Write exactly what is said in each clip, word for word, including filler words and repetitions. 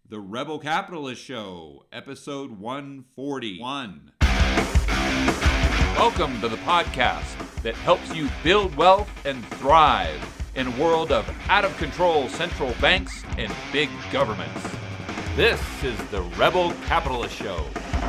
The Rebel Capitalist Show, episode one forty-one. Welcome to the podcast that helps you build wealth and thrive in a world of out-of-control central banks and big governments. This is the Rebel Capitalist Show.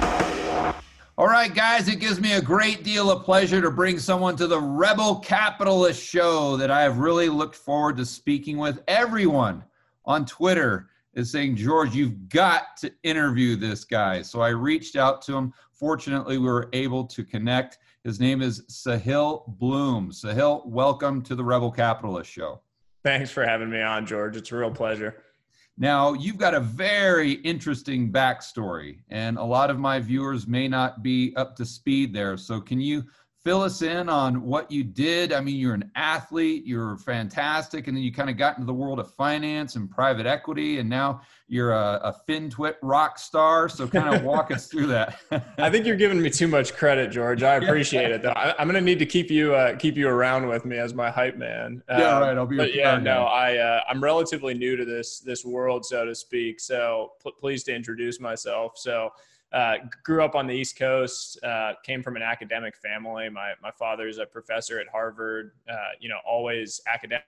All right, guys, it gives me a great deal of pleasure to bring someone to the Rebel Capitalist Show that I have really looked forward to speaking with. Everyone on Twitter is saying, George, you've got to interview this guy. So I reached out to him. Fortunately, we were able to connect. His name is Sahil Bloom. Sahil, welcome to the Rebel Capitalist Show. Thanks for having me on, George. It's a real pleasure. Now, you've got a very interesting backstory, and a lot of my viewers may not be up to speed there. So can you fill us in on what you did? I mean, you're an athlete, you're fantastic, and then you kind of got into the world of finance and private equity, and now you're a, a FinTwit rock star. So kind of walk us through that. I think you're giving me too much credit, George. I appreciate it, though. I, I'm going to need to keep you uh, keep you around with me as my hype man. Um, yeah, right. I'll be. But yeah, no, I uh, I'm relatively new to this this world, so to speak. So p- pleased to introduce myself. So. Uh, grew up on the East Coast, uh, came from an academic family. My my father's a professor at Harvard, uh, you know, always academics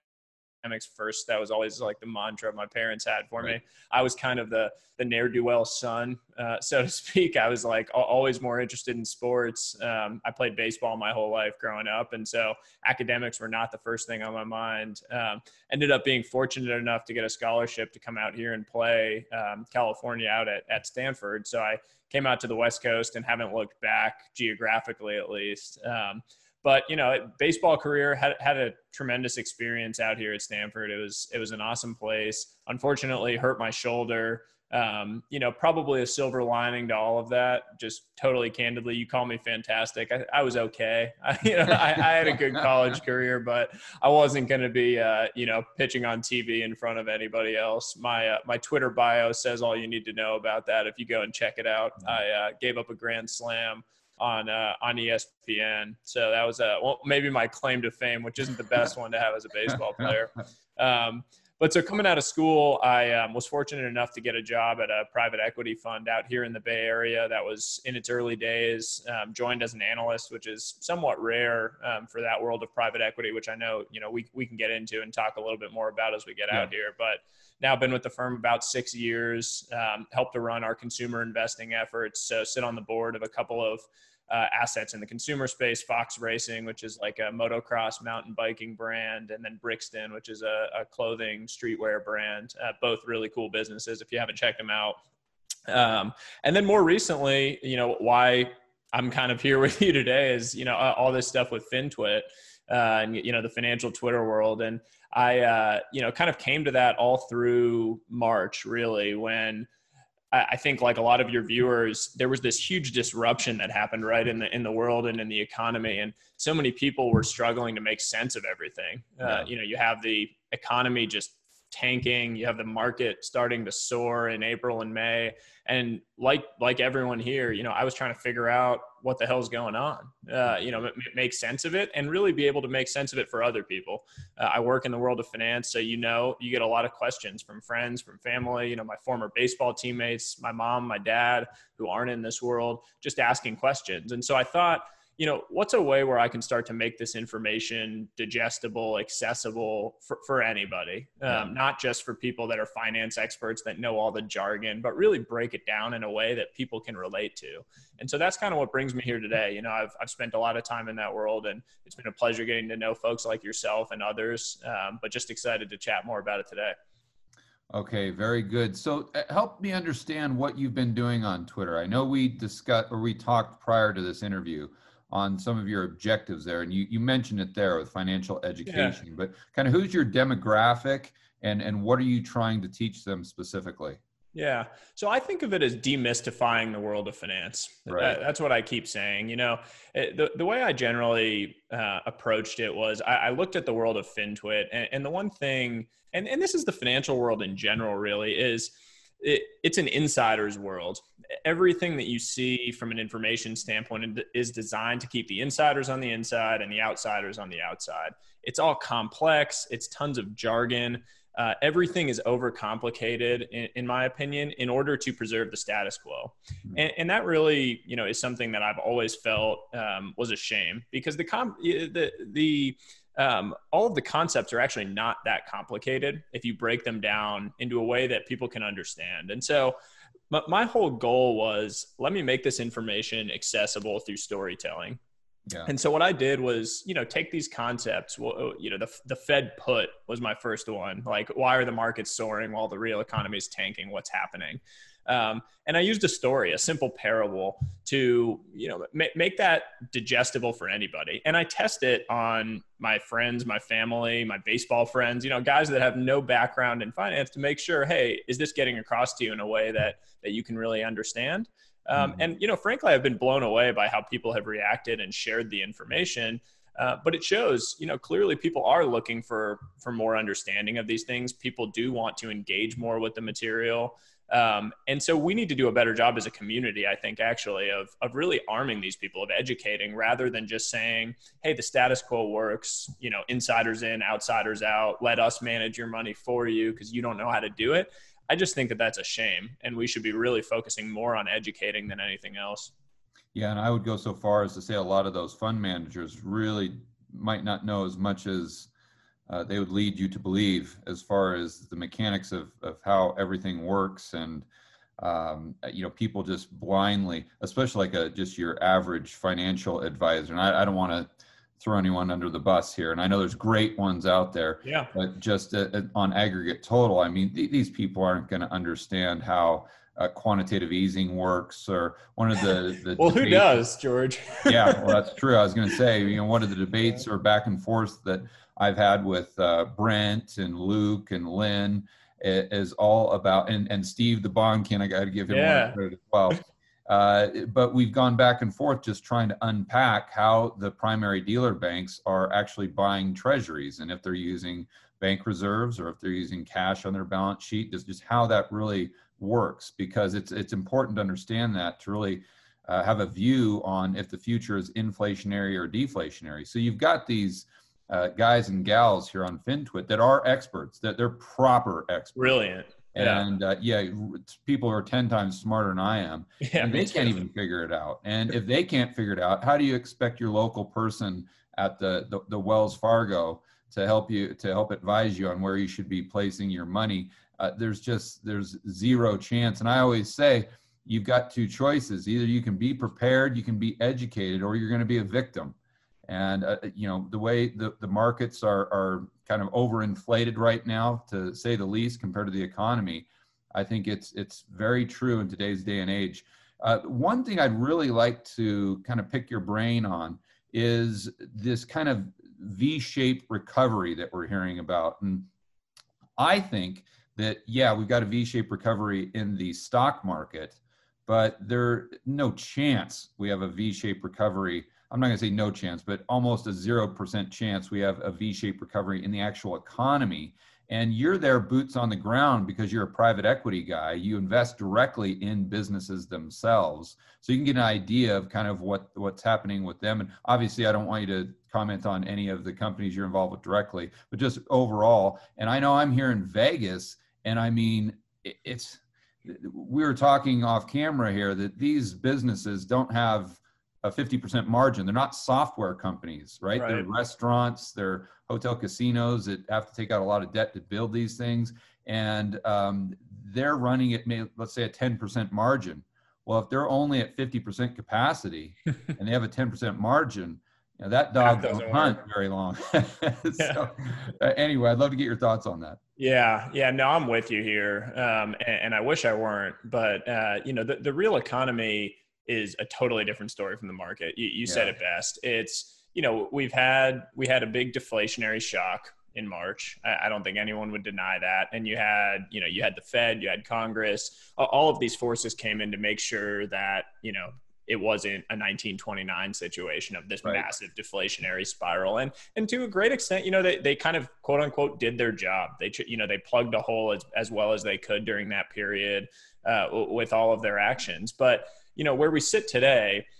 first. That was always like the mantra my parents had for right. me. I was kind of the the ne'er-do-well son, uh, so to speak. I was like always more interested in sports. Um, I played baseball my whole life growing up, and so academics were not the first thing on my mind. Um, ended up being fortunate enough to get a scholarship to come out here and play um, California out at, at Stanford. So I came out to the West Coast and haven't looked back geographically, at least. Um, but, you know, baseball career, had had a tremendous experience out here at Stanford. It was, it was an awesome place. Unfortunately, hurt my shoulder. Um, you know, probably a silver lining to all of that. Just totally candidly, you call me fantastic. I, I was okay. I, you know, I, I had a good college career, but I wasn't going to be, uh, you know, pitching on T V in front of anybody else. My uh, my Twitter bio says all you need to know about that. If you go and check it out, I uh, gave up a grand slam on uh, on E S P N. So that was uh, well, maybe my claim to fame, which isn't the best one to have as a baseball player. Um, But so coming out of school, I um, was fortunate enough to get a job at a private equity fund out here in the Bay Area that was in its early days, um, joined as an analyst, which is somewhat rare um, for that world of private equity, which I know, you know, we, we can get into and talk a little bit more about as we get yeah. out here. But now been with the firm about six years, um, helped to run our consumer investing efforts, so sit on the board of a couple of Uh, assets in the consumer space, Fox Racing, which is like a motocross mountain biking brand, and then Brixton, which is a, a clothing streetwear brand, uh, both really cool businesses if you haven't checked them out. Um, and then more recently, you know, why I'm kind of here with you today is, you know, all this stuff with FinTwit uh, and, you know, the financial Twitter world. And I, uh, you know, kind of came to that all through March, really, when I think, like a lot of your viewers, there was this huge disruption that happened right in the in the world and in the economy, and so many people were struggling to make sense of everything. Yeah. Uh, you know, you have the economy just tanking, you have the market starting to soar in April and May, and like like everyone here, you know, I was trying to figure out what the hell's going on. Uh, you know, m- make sense of it and really be able to make sense of it for other people. Uh, I work in the world of finance, so you know, you get a lot of questions from friends, from family, you know, my former baseball teammates, my mom, my dad, who aren't in this world, just asking questions. And so I thought, you know, what's a way where I can start to make this information digestible, accessible for, for anybody, um, yeah. not just for people that are finance experts that know all the jargon, but really break it down in a way that people can relate to. And so that's kind of what brings me here today. You know, I've, I've spent a lot of time in that world, and it's been a pleasure getting to know folks like yourself and others, um, but just excited to chat more about it today. Okay, very good. So uh, help me understand what you've been doing on Twitter. I know we discussed, or we talked prior to this interview on some of your objectives there. And you, you mentioned it there with financial education, yeah. but kind of who's your demographic and, and what are you trying to teach them specifically? Yeah. So I think of it as demystifying the world of finance. Right. That, that's what I keep saying. You know, it, the, the way I generally uh, approached it was I, I looked at the world of FinTwit, and, and the one thing, and, and this is the financial world in general really, is it, it's an insider's world. Everything that you see from an information standpoint is designed to keep the insiders on the inside and the outsiders on the outside. It's all complex. It's tons of jargon. uh, everything is overcomplicated, in, in my opinion, in order to preserve the status quo. And, and that really, you know, is something that I've always felt um, was a shame, because the, com- the, the, um, all of the concepts are actually not that complicated if you break them down into a way that people can understand. And so my, my whole goal was, let me make this information accessible through storytelling. Yeah. And so what I did was, you know, take these concepts. Well, you know, the the Fed put was my first one. Like, why are the markets soaring while the real economy is tanking? What's happening? Um, and I used a story, a simple parable, to, you know, ma- make that digestible for anybody. And I test it on my friends, my family, my baseball friends, you know, guys that have no background in finance, to make sure, hey, is this getting across to you in a way that that you can really understand? Um, Mm-hmm. and, you know, frankly, I've been blown away by how people have reacted and shared the information. Uh, but it shows, you know, clearly people are looking for, for more understanding of these things. People do want to engage more with the material. Um, and so we need to do a better job as a community, I think, actually, of, of really arming these people, of educating, rather than just saying, hey, the status quo works, you know, insiders in, outsiders out, let us manage your money for you because you don't know how to do it. I just think that that's a shame, and we should be really focusing more on educating than anything else. Yeah, and I would go so far as to say a lot of those fund managers really might not know as much as uh, they would lead you to believe, as far as the mechanics of, of how everything works. And, um, you know, people just blindly, especially like a, just your average financial advisor. And I, I don't want to throw anyone under the bus here. And I know there's great ones out there, yeah. but just uh, on aggregate total, I mean, th- these people aren't going to understand how uh, quantitative easing works, or one of the, the well, debates, who does, George? yeah, well, that's true. I was going to say, you know, one of the debates or back and forth that I've had with uh, Brent and Luke and Lynn is all about, and, and Steve the Bond King, I got to give him yeah. one credit as well. Uh, but we've gone back and forth just trying to unpack how the primary dealer banks are actually buying treasuries, and if they're using bank reserves or if they're using cash on their balance sheet, just, just how that really works, because it's it's important to understand that to really uh, have a view on if the future is inflationary or deflationary. So you've got these uh, guys and gals here on FinTwit that are experts, that they're proper experts. Brilliant. And yeah, uh, yeah people are ten times smarter than I am, yeah, and they can't even figure it out. And if they can't figure it out, how do you expect your local person at the, the, the Wells Fargo to help you, to help advise you on where you should be placing your money? Uh, there's just, there's zero chance. And I always say, you've got two choices. Either you can be prepared, you can be educated, or you're going to be a victim. And, uh, you know, the way the, the markets are, are kind of overinflated right now, to say the least, compared to the economy, I think it's it's very true in today's day and age. Uh, one thing I'd really like to kind of pick your brain on is this kind of V-shaped recovery that we're hearing about. And I think that, yeah, we've got a V-shaped recovery in the stock market, but there's no chance we have a V-shaped recovery. I'm not going to say no chance, but almost a zero percent chance we have a V-shaped recovery in the actual economy. And you're there boots on the ground because you're a private equity guy. You invest directly in businesses themselves. So you can get an idea of kind of what, what's happening with them. And obviously, I don't want you to comment on any of the companies you're involved with directly, but just overall. And I know I'm here in Vegas, and I mean, it's, we were talking off camera here that these businesses don't have a fifty percent margin. They're not software companies, right? Right. They're restaurants, they're hotel casinos that have to take out a lot of debt to build these things. And um, they're running at, maybe, let's say, a ten percent margin. Well, if they're only at fifty percent capacity and they have a ten percent margin, you know, that dog doesn't hunt very long. so yeah. uh, anyway, I'd love to get your thoughts on that. Yeah. Yeah. No, I'm with you here. Um, and, and I wish I weren't, but uh, you know, the, the real economy is a totally different story from the market. You, you yeah. said it best. It's, you know, we've had, we had a big deflationary shock in March. I, I don't think anyone would deny that. And you had, you know, you had the Fed, you had Congress, all of these forces came in to make sure that, you know, it wasn't a nineteen twenty-nine situation of this right. massive deflationary spiral. And, and to a great extent, you know, they, they kind of quote unquote did their job. They, you know, they plugged a hole as, as well as they could during that period uh, with all of their actions. But, you know, where we sit today,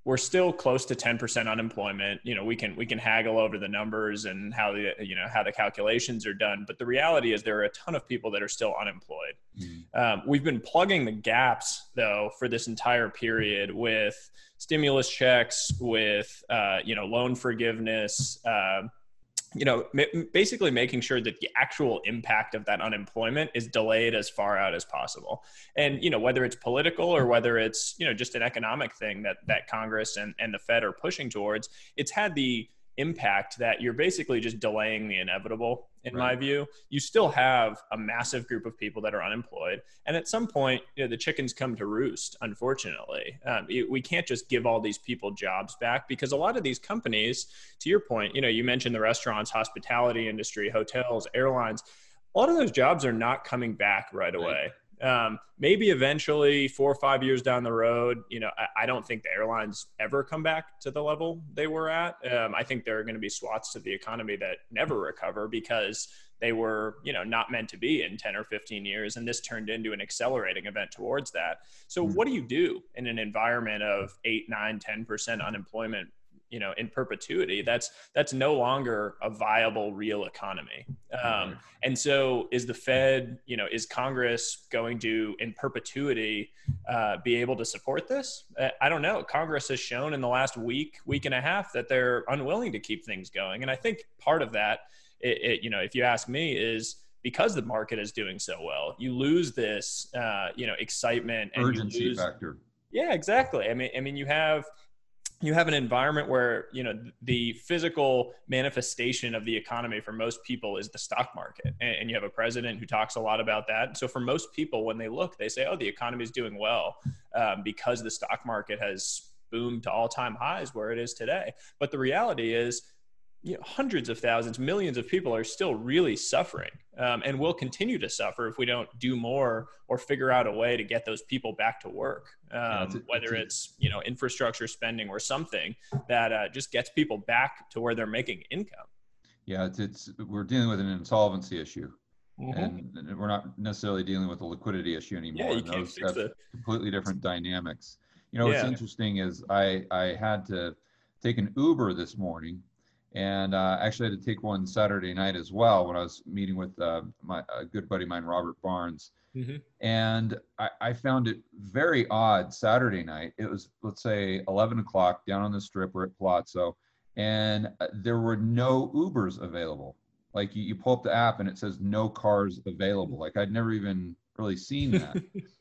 we're still close to ten percent unemployment. You know, we can we can haggle over the numbers and how the you know how the calculations are done, but the reality is there are a ton of people that are still unemployed. Mm-hmm. Um, we've been plugging the gaps though for this entire period with stimulus checks, with uh, you know loan forgiveness. Uh, you know, basically making sure that the actual impact of that unemployment is delayed as far out as possible. And, you know, whether it's political or whether it's, you know, just an economic thing that, that Congress and, and the Fed are pushing towards, it's had the impact that you're basically just delaying the inevitable, in right. my view. You still have a massive group of people that are unemployed. And at some point, you know, the chickens come to roost, unfortunately. Um, it, we can't just give all these people jobs back, because a lot of these companies, to your point, you know, you mentioned the restaurants, hospitality industry, hotels, airlines, a lot of those jobs are not coming back right away. Um, maybe eventually four or five years down the road, you know, I, I don't think the airlines ever come back to the level they were at. Um, I think there are going to be swaths of the economy that never recover because they were, you know, not meant to be in ten or fifteen years. And this turned into an accelerating event towards that. So mm-hmm. what do you do in an environment of eight, nine, ten percent unemployment, you know, in perpetuity? That's, that's no longer a viable real economy. Um, and so is the Fed, you know, is Congress going to in perpetuity uh, be able to support this? I don't know. Congress has shown in the last week, week and a half that they're unwilling to keep things going. And I think part of that, it, it, you know, if you ask me, is because the market is doing so well, you lose this, uh, you know, excitement and urgency you lose, factor. Yeah, exactly. I mean, I mean, you have, you have an environment where, you know, the physical manifestation of the economy for most people is the stock market. And, and you have a president who talks a lot about that. So for most people, when they look, they say, oh, the economy is doing well um, because the stock market has boomed to all-time highs where it is today. But the reality is, you know, hundreds of thousands, millions of people are still really suffering um, and will continue to suffer if we don't do more or figure out a way to get those people back to work, um, yeah, it's a, whether it's, it's, you know, infrastructure spending or something that uh, just gets people back to where they're making income. Yeah, it's, it's we're dealing with an insolvency issue. Mm-hmm. And we're not necessarily dealing with a liquidity issue anymore. Yeah, you and can't those fix have the... completely different dynamics. You know, what's Yeah. interesting is I, I had to take an Uber this morning. And uh, actually had to take one Saturday night as well when I was meeting with uh, my a good buddy of mine, Robert Barnes. Mm-hmm. And I, I found it very odd Saturday night. It was, let's say, eleven o'clock down on the strip. We're at Palazzo. And uh, there were no Ubers available. Like you, you pull up the app and it says no cars available. Like I'd never even really seen that.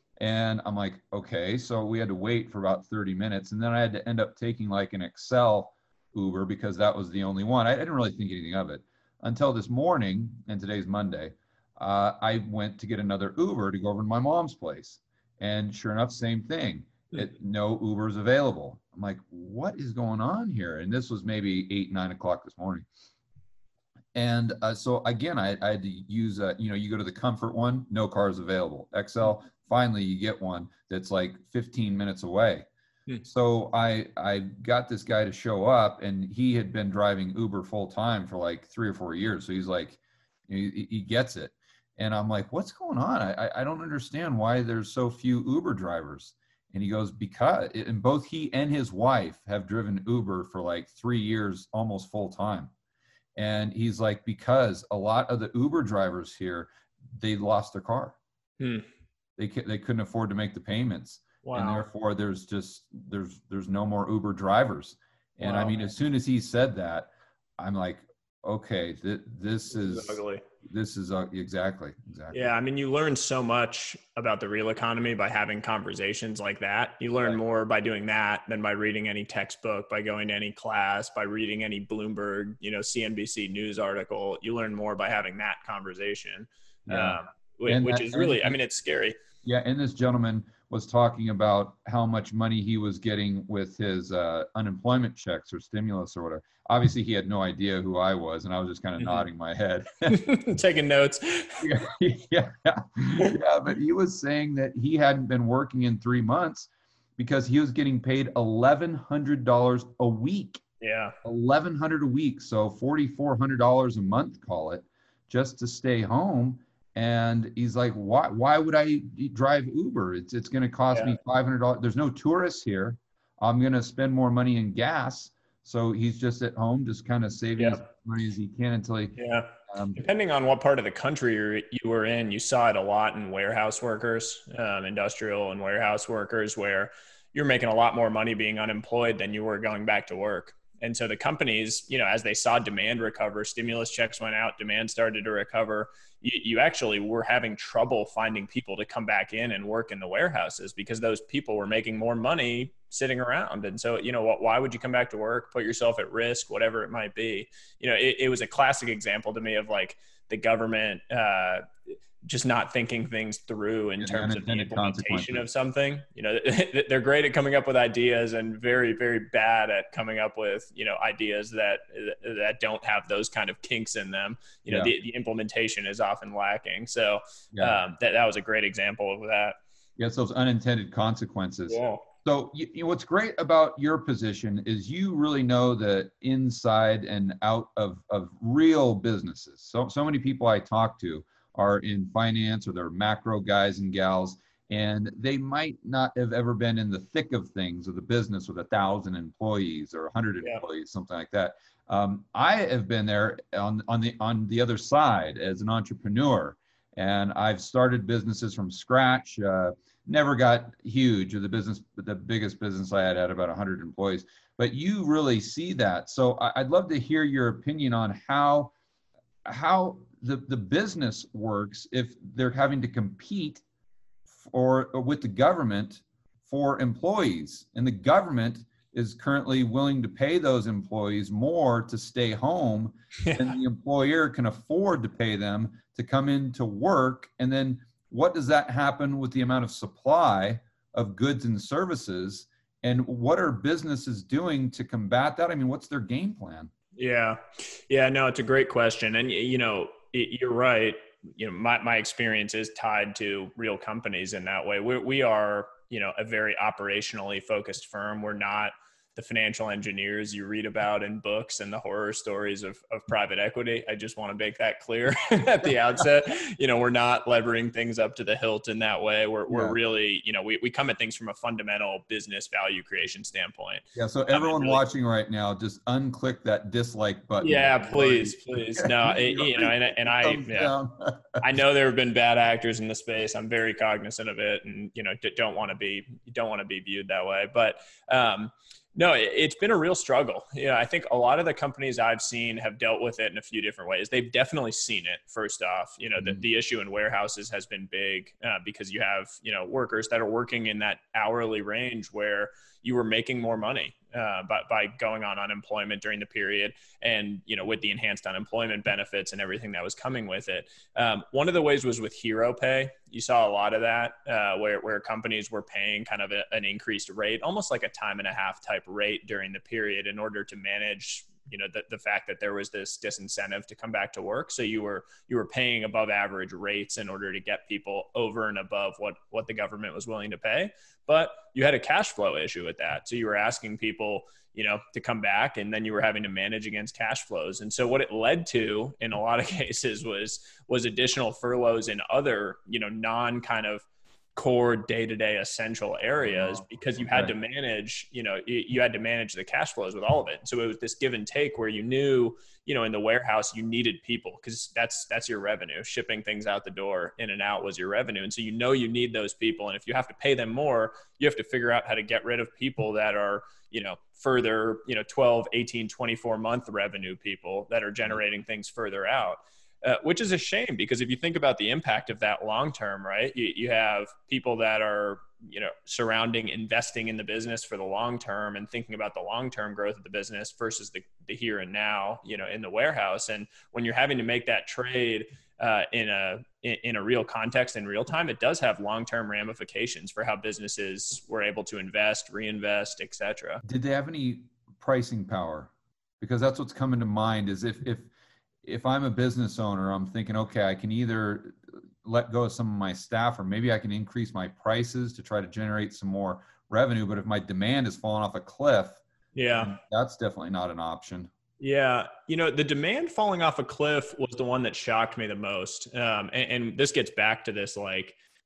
And I'm like, okay. So we had to wait for about thirty minutes. And then I had to end up taking like an Excel Uber because that was the only one. I didn't really think anything of it until this morning, and today's Monday. Uh, I went to get another Uber to go over to my mom's place, and sure enough, same thing. It, no Ubers available. I'm like, what is going on here? And this was maybe eight, nine o'clock this morning. And uh, so again, I, I had to use, uh, you know, you go to the Comfort one, no cars available. X L, finally you get one that's like fifteen minutes away. So I I got this guy to show up, and he had been driving Uber full time for like three or four years. So he's like, he, he gets it. And I'm like, what's going on? I I don't understand why there's so few Uber drivers. And he goes, because, and both he and his wife have driven Uber for like three years, almost full time. And he's like, because a lot of the Uber drivers here, they lost their car. Hmm. They they couldn't afford to make the payments. Wow. And therefore there's just, there's, there's no more Uber drivers. And wow. I mean, as soon as he said that, I'm like, okay, th- this, this is, is ugly. This is uh, exactly, exactly. Yeah. I mean, you learn so much about the real economy by having conversations like that. You learn right. more by doing that than by reading any textbook, by going to any class, by reading any Bloomberg, you know, C N B C news article. You learn more by having that conversation, yeah. um, which, which that, is really, and, I mean, it's scary. Yeah. And this gentleman was talking about how much money he was getting with his uh, unemployment checks or stimulus or whatever. Obviously, he had no idea who I was, and I was just kind of mm-hmm. nodding my head. Taking notes. yeah, yeah, yeah, but he was saying that he hadn't been working in three months because he was getting paid eleven hundred dollars a week. Yeah. eleven hundred dollars a week, so four thousand four hundred dollars a month, call it, just to stay home. And he's like, why, why would I drive Uber? It's, it's going to cost yeah. me five hundred dollars. There's no tourists here. I'm going to spend more money in gas. So he's just at home, just kind of saving Yep. as much money as he can until he, Yeah. um, Depending on what part of the country you're, you were in, you saw it a lot in warehouse workers, um, industrial and warehouse workers, where you're making a lot more money being unemployed than you were going back to work. And so the companies, you know, as they saw demand recover, stimulus checks went out, demand started to recover. You, you actually were having trouble finding people to come back in and work in the warehouses because those people were making more money sitting around. And so, you know, what, why would you come back to work, put yourself at risk, whatever it might be? You know, it, it was a classic example to me of like the government, uh, just not thinking things through in Yeah, the terms of the unintended implementation consequences. of something. You know, they're great at coming up with ideas and very, very bad at coming up with, you know, ideas that that don't have those kind of kinks in them. You know, Yeah. the, the implementation is often lacking. So Yeah. um, that, that was a great example of that. Yes, those unintended consequences. Yeah. So you, you know, what's great about your position is you really know the inside and out of, of real businesses. So, so many people I talk to are in finance or they're macro guys and gals, and they might not have ever been in the thick of things of the business with a thousand employees or a hundred Yeah. employees, something like that. Um, I have been there on, on the on the other side as an entrepreneur, and I've started businesses from scratch. Uh, never got huge. The business, the biggest business I had had about one hundred employees. But you really see that. So I, I'd love to hear your opinion on how how the the business works if they're having to compete for or with the government for employees, and the government is currently willing to pay those employees more to stay home than the employer can afford to pay them to come into work. And then what does that happen with the amount of supply of goods and services? And what are businesses doing to combat that? I mean, what's their game plan? Yeah. Yeah, no, it's a great question. And, you know, you're right. You know, my, my experience is tied to real companies in that way. We, we are, you know, a very operationally focused firm. We're not the financial engineers you read about in books and the horror stories of, of private equity. I just want to make that clear at the outset. You know, we're not levering things up to the hilt in that way. We're, we're Yeah. really, you know, we, we come at things from a fundamental business value creation standpoint. Yeah, so Um, everyone really- watching right now, just unclick that dislike button. Yeah, please, please. No, it, you know, and, and I, Thumbs yeah, down. I know there have been bad actors in the space. I'm very cognizant of it, and you know, d- don't want to be don't want to be viewed that way. But um, no, it, it's been a real struggle. Yeah, I think a lot of the companies I've seen have dealt with it in a few different ways. They've definitely seen it. First off, you know, the, Mhm. the issue in warehouses has been big uh, because you have you know workers that are working in that hourly range where you were making more money uh, by, by going on unemployment during the period, and you know with the enhanced unemployment benefits and everything that was coming with it. Um, one of the ways was with hero pay. You saw a lot of that uh, where, where companies were paying kind of a, an increased rate, almost like a time and a half type rate during the period in order to manage you know, the, the fact that there was this disincentive to come back to work. So you were, you were paying above average rates in order to get people over and above what, what the government was willing to pay. But you had a cash flow issue with that. So you were asking people, you know, to come back, and then you were having to manage against cash flows. And so what it led to in a lot of cases was, was additional furloughs in other, you know, non kind of core day-to-day essential areas, because you had Right. to manage, you know, you, you had to manage the cash flows with all of it. So it was this give and take where you knew, you know, in the warehouse, you needed people because that's, that's your revenue. Shipping things out the door in and out was your revenue. And so, you know, you need those people. And if you have to pay them more, you have to figure out how to get rid of people that are, you know, further, you know, twelve, eighteen, twenty-four month revenue people that are generating things further out. Uh, which is a shame, because if you think about the impact of that long term, right, you, you have people that are, you know, surrounding investing in the business for the long term and thinking about the long term growth of the business versus the, the here and now, you know, in the warehouse. And when you're having to make that trade uh, in a in, in a real context in real time, it does have long term ramifications for how businesses were able to invest, reinvest, et cetera. Did they have any pricing power? Because that's what's coming to mind is if if if I'm a business owner, I'm thinking, okay, I can either let go of some of my staff, or maybe I can increase my prices to try to generate some more revenue. But if my demand is falling off a cliff, Yeah. that's definitely not an option. Yeah. You know, the demand falling off a cliff was the one that shocked me the most. Um, and, and this gets back to this, like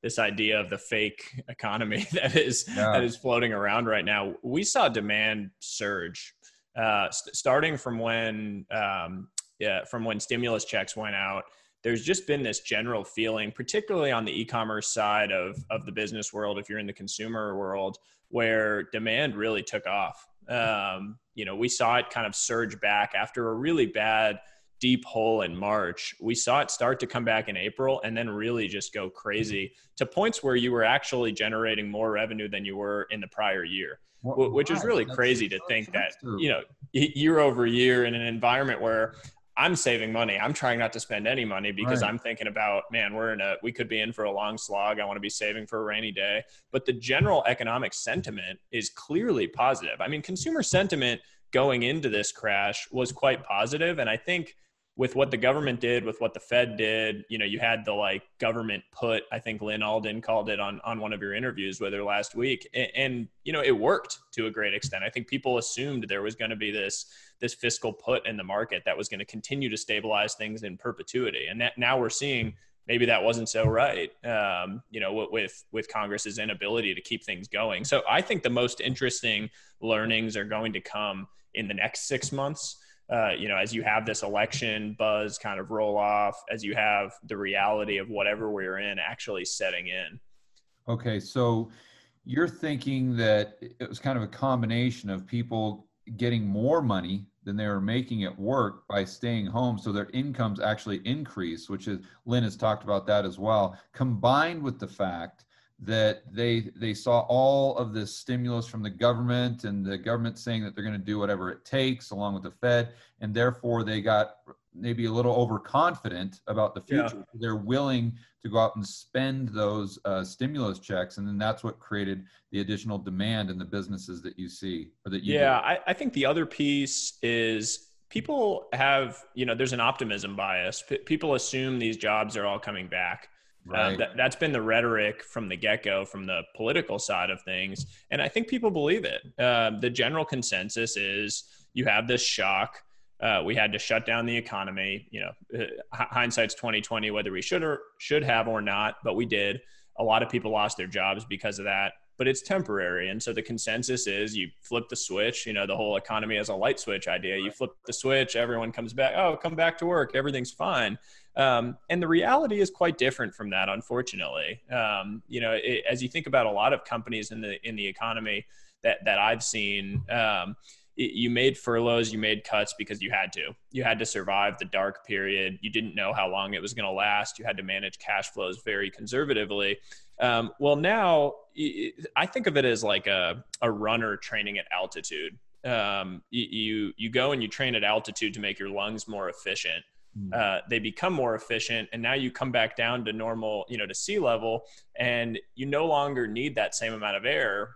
this idea of the fake economy that is Yeah. that is floating around right now. We saw demand surge, uh, st- starting from when um, yeah, from when stimulus checks went out. There's just been this general feeling, particularly on the e-commerce side of of the business world, if you're in the consumer world, where demand really took off. Um, you know, we saw it kind of surge back after a really bad deep hole in March. We saw it start to come back in April and then really just go crazy to points where you were actually generating more revenue than you were in the prior year, Well, which is right. really That's crazy to so think that, true. you know, year over year in an environment where I'm saving money. I'm trying not to spend any money because Right. I'm thinking about, man, we're in a, we could be in for a long slog. I want to be saving for a rainy day. But the general economic sentiment is clearly positive. I mean, consumer sentiment going into this crash was quite positive. And I think with what the government did, with what the Fed did, you know, you had the like government put, I think Lynn Alden called it on, on one of your interviews with her last week. And, and, you know, it worked to a great extent. I think people assumed there was going to be this, this fiscal put in the market that was going to continue to stabilize things in perpetuity. And that now we're seeing maybe that wasn't so right, um, you know, with, with Congress's inability to keep things going. So I think the most interesting learnings are going to come in the next six months. Uh, you know, as you have this election buzz kind of roll off, as you have the reality of whatever we're in actually setting in. Okay, so you're thinking that it was kind of a combination of people getting more money than they were making at work by staying home, so their incomes actually increase, which is, Lynn has talked about that as well, combined with the fact that they they saw all of this stimulus from the government, and the government saying that they're going to do whatever it takes along with the Fed, and therefore they got maybe a little overconfident about the future. Yeah. They're willing to go out and spend those uh, stimulus checks, and then that's what created the additional demand in the businesses that you see, or that you Yeah, do. I, I think the other piece is people have, you know, there's an optimism bias. P- people assume these jobs are all coming back. Right. Um, that, that's been the rhetoric from the get-go, from the political side of things. And I think people believe it. Uh, the general consensus is you have this shock. Uh, we had to shut down the economy. You know, uh, hindsight's twenty twenty, whether we should or should have or not, but we did. A lot of people lost their jobs because of that, but it's temporary. And so the consensus is you flip the switch, you know, the whole economy as a light switch idea. You flip the switch, everyone comes back. Oh, come back to work. Everything's fine. Um, and the reality is quite different from that, unfortunately. Um, you know, it, as you think about a lot of companies in the in the economy that that I've seen, um, it, you made furloughs, you made cuts because you had to. You had to survive the dark period. You didn't know how long it was going to last. You had to manage cash flows very conservatively. Um, well, now it, I think of it as like a, a runner training at altitude. Um, you, you you go and you train at altitude to make your lungs more efficient. Uh, they become more efficient, and now you come back down to normal, you know, to sea level, and you no longer need that same amount of air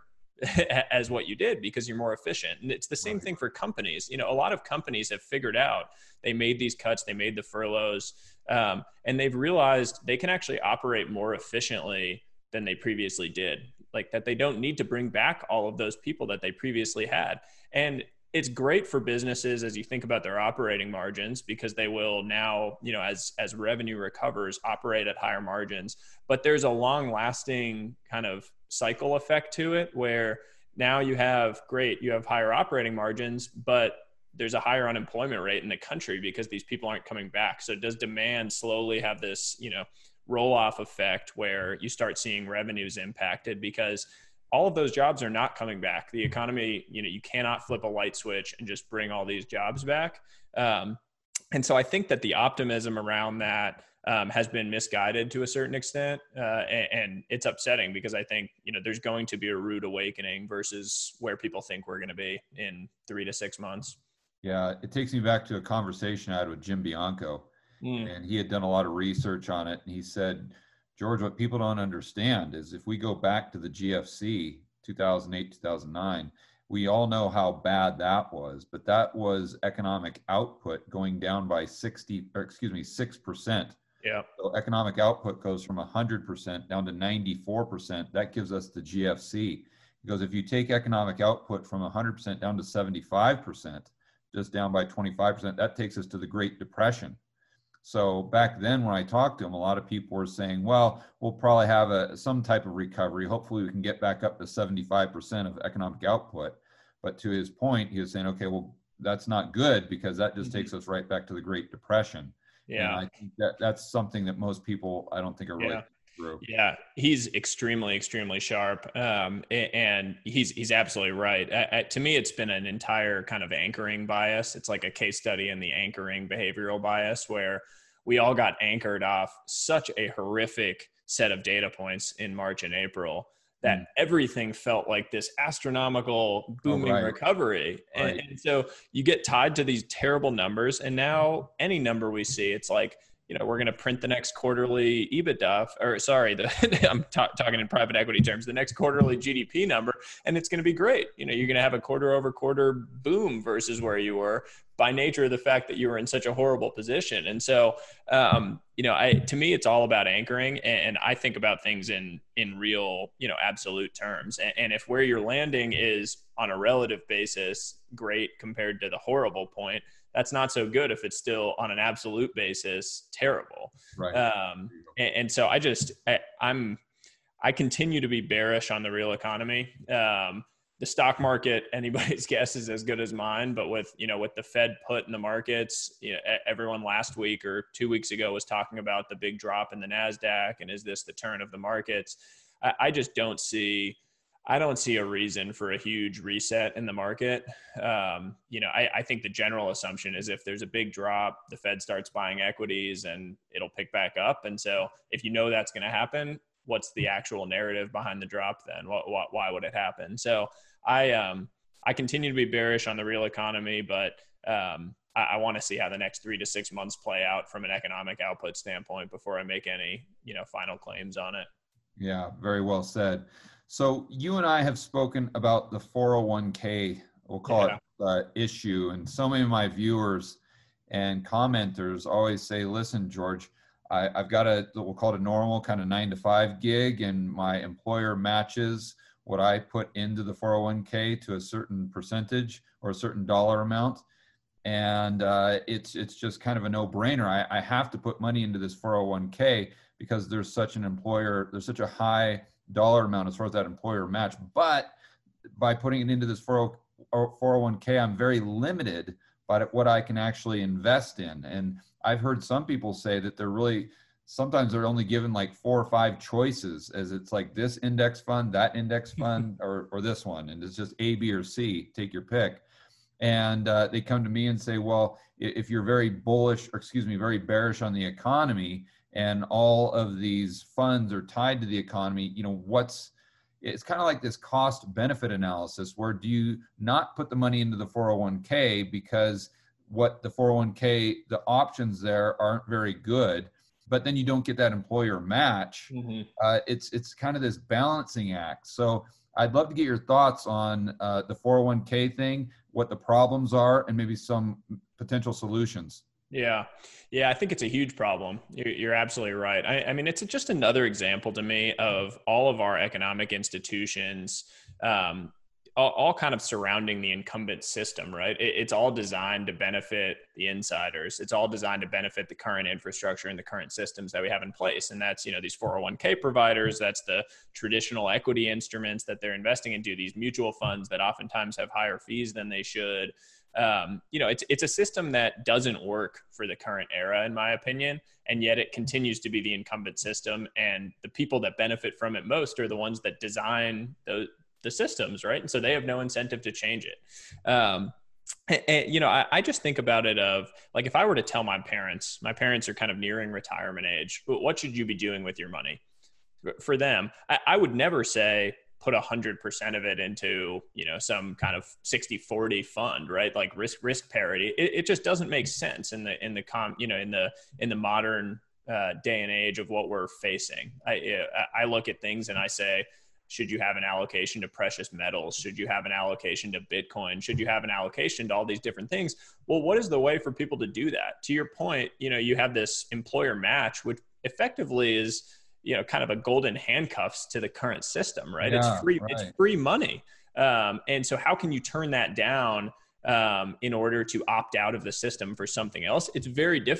as what you did because you're more efficient. And it's the same Right. thing for companies. You know, a lot of companies have figured out, they made these cuts, they made the furloughs, um, and they've realized they can actually operate more efficiently than they previously did. Like that they don't need to bring back all of those people that they previously had. And it's great for businesses as you think about their operating margins, because they will now, you know, as, as revenue recovers, operate at higher margins. But there's a long lasting kind of cycle effect to it where now you have great, you have higher operating margins, but there's a higher unemployment rate in the country because these people aren't coming back. So does demand slowly have this, you know, roll off effect where you start seeing revenues impacted because all of those jobs are not coming back. The economy, you know, you cannot flip a light switch and just bring all these jobs back. Um, and so I think that the optimism around that um, has been misguided to a certain extent. Uh, and, and it's upsetting because I think, you know, there's going to be a rude awakening versus where people think we're going to be in three to six months. Yeah, it takes me back to a conversation I had with Jim Bianco, Mm. and he had done a lot of research on it. And he said, George, what people don't understand is if we go back to the G F C, two thousand eight, two thousand nine, we all know how bad that was, but that was economic output going down by sixty, or excuse me, six percent. Yeah. So economic output goes from one hundred percent down to ninety-four percent. That gives us the G F C. Because if you take economic output from one hundred percent down to seventy-five percent, just down by twenty-five percent, that takes us to the Great Depression. So back then when I talked to him, a lot of people were saying, well, we'll probably have a some type of recovery. Hopefully we can get back up to seventy-five percent of economic output. But to his point, he was saying, okay, well, that's not good because that just mm-hmm. takes us right back to the Great Depression. Yeah. And I think that that's something that most people, I don't think are really yeah. true. Yeah. He's extremely, extremely sharp. Um, and he's, he's absolutely right. I, I, to me, it's been an entire kind of anchoring bias. It's like a case study in the anchoring behavioral bias where we all got anchored off such a horrific set of data points in March and April that everything felt like this astronomical booming oh, right. recovery. And, right. and so you get tied to these terrible numbers. And now any number we see, it's like, you know, we're going to print the next quarterly EBITDA, or sorry, the, I'm ta- talking in private equity terms, the next quarterly G D P number, and it's going to be great. You know, you're going to have a quarter over quarter boom versus where you were by nature of the fact that you were in such a horrible position. And so, um, you know, I, to me, it's all about anchoring. And, and I think about things in, in real, you know, absolute terms. And, and if where you're landing is on a relative basis, great compared to the horrible point, that's not so good if it's still on an absolute basis, terrible. Right. Um, and, and so I just, I, I'm, I continue to be bearish on the real economy. Um, the stock market, anybody's guess is as good as mine, but with, you know, with the Fed put in the markets, you know, everyone last week or two weeks ago was talking about the big drop in the NASDAQ. And is this the turn of the markets? I, I just don't see, I don't see a reason for a huge reset in the market. Um, you know, I, I think the general assumption is if there's a big drop, the Fed starts buying equities and it'll pick back up. And so if you know that's going to happen, what's the actual narrative behind the drop then? What, what, why would it happen? So I, um, I continue to be bearish on the real economy, but um, I, I want to see how the next three to six months play out from an economic output standpoint before I make any, you know, final claims on it. Yeah, very well said. So you and I have spoken about the four oh one k, we'll call yeah. it uh, issue. And so many of my viewers and commenters always say, listen, George, I, I've got a, we'll call it a normal kind of nine to five gig, and my employer matches what I put into the four oh one k to a certain percentage or a certain dollar amount. And uh, it's, it's just kind of a no brainer. I, I have to put money into this four oh one k because there's such an employer, there's such a high dollar amount as far as that employer match. But by putting it into this four oh one k, I'm very limited by what I can actually invest in. And I've heard some people say that they're really, sometimes they're only given like four or five choices, as it's like this index fund, that index fund, or, or this one. And it's just A, B, or C, take your pick. And uh, they come to me and say, well, if you're very bullish, or excuse me, very bearish on the economy, and all of these funds are tied to the economy, you know, what's, it's kind of like this cost benefit analysis where do you not put the money into the four oh one k because what the four oh one k, the options there aren't very good, but then you don't get that employer match. Mm-hmm. Uh, it's, it's kind of this balancing act. So I'd love to get your thoughts on uh, the four oh one k thing, what the problems are, and maybe some potential solutions. Yeah. Yeah. I think it's a huge problem. You're, you're absolutely right. I, I mean, it's just another example to me of all of our economic institutions, um, all, all kind of surrounding the incumbent system, right? It, it's all designed to benefit the insiders. It's all designed to benefit the current infrastructure and the current systems that we have in place. And that's, you know, these four oh one k providers, that's the traditional equity instruments that they're investing into, these mutual funds that oftentimes have higher fees than they should. Um, you know, it's, it's a system that doesn't work for the current era, in my opinion, and yet it continues to be the incumbent system. And the people that benefit from it most are the ones that design the, the systems, right? And so they have no incentive to change it. Um, and, and, you know, I, I just think about it of like, if I were to tell my parents, my parents are kind of nearing retirement age, what should you be doing with your money? For them, I, I would never say, put a hundred percent of it into, you know, some kind of sixty forty fund, right? Like risk, risk parity. It, it just doesn't make sense in the, in the com, you know, in the, in the modern uh, day and age of what we're facing. I, I look at things and I say, should you have an allocation to precious metals? Should you have an allocation to Bitcoin? Should you have an allocation to all these different things? Well, what is the way for people to do that? To your point, you know, you have this employer match, which effectively is, you know, kind of a golden handcuffs to the current system, right? Yeah, it's free, right. It's free money. Um, and so how can you turn that down um, in order to opt out of the system for something else? It's very difficult.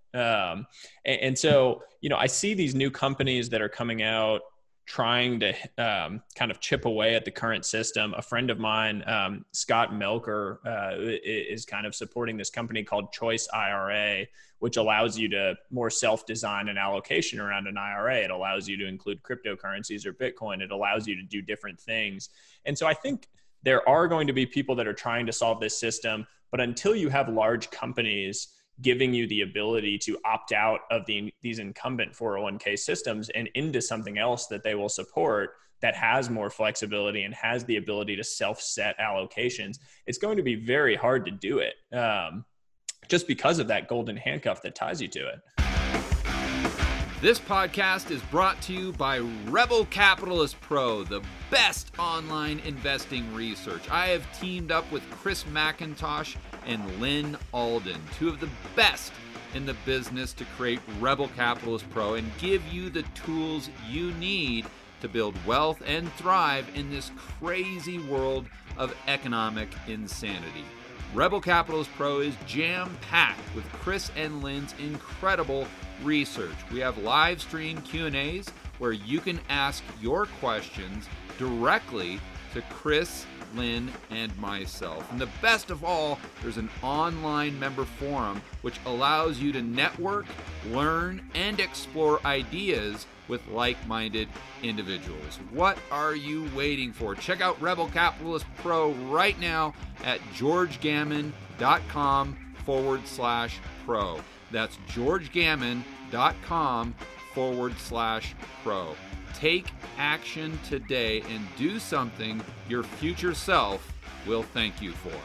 Um, and, and so, you know, I see these new companies that are coming out trying to um, kind of chip away at the current system. A friend of mine, um, Scott Melker, uh, is kind of supporting this company called Choice I R A, which allows you to more self-design an allocation around an I R A. It allows you to include cryptocurrencies or Bitcoin. It allows you to do different things. And so I think there are going to be people that are trying to solve this system, but until you have large companies giving you the ability to opt out of the, these incumbent four oh one k systems and into something else that they will support that has more flexibility and has the ability to self-set allocations, it's going to be very hard to do it um, just because of that golden handcuff that ties you to it. This podcast is brought to you by Rebel Capitalist Pro, the best online investing research. I have teamed up with Chris McIntosh and Lynn Alden, two of the best in the business, to create Rebel Capitalist Pro and give you the tools you need to build wealth and thrive in this crazy world of economic insanity. Rebel Capitalist Pro is jam-packed with Chris and Lynn's incredible research. We have live stream Q and A's where you can ask your questions directly to Chris, Lynn, and myself. And the best of all, there's an online member forum which allows you to network, learn, and explore ideas with like-minded individuals. What are you waiting for? Check out Rebel Capitalist Pro right now at georgegammon.com forward slash pro. That's georgegammon.com forward slash pro. Take action today and do something your future self will thank you for.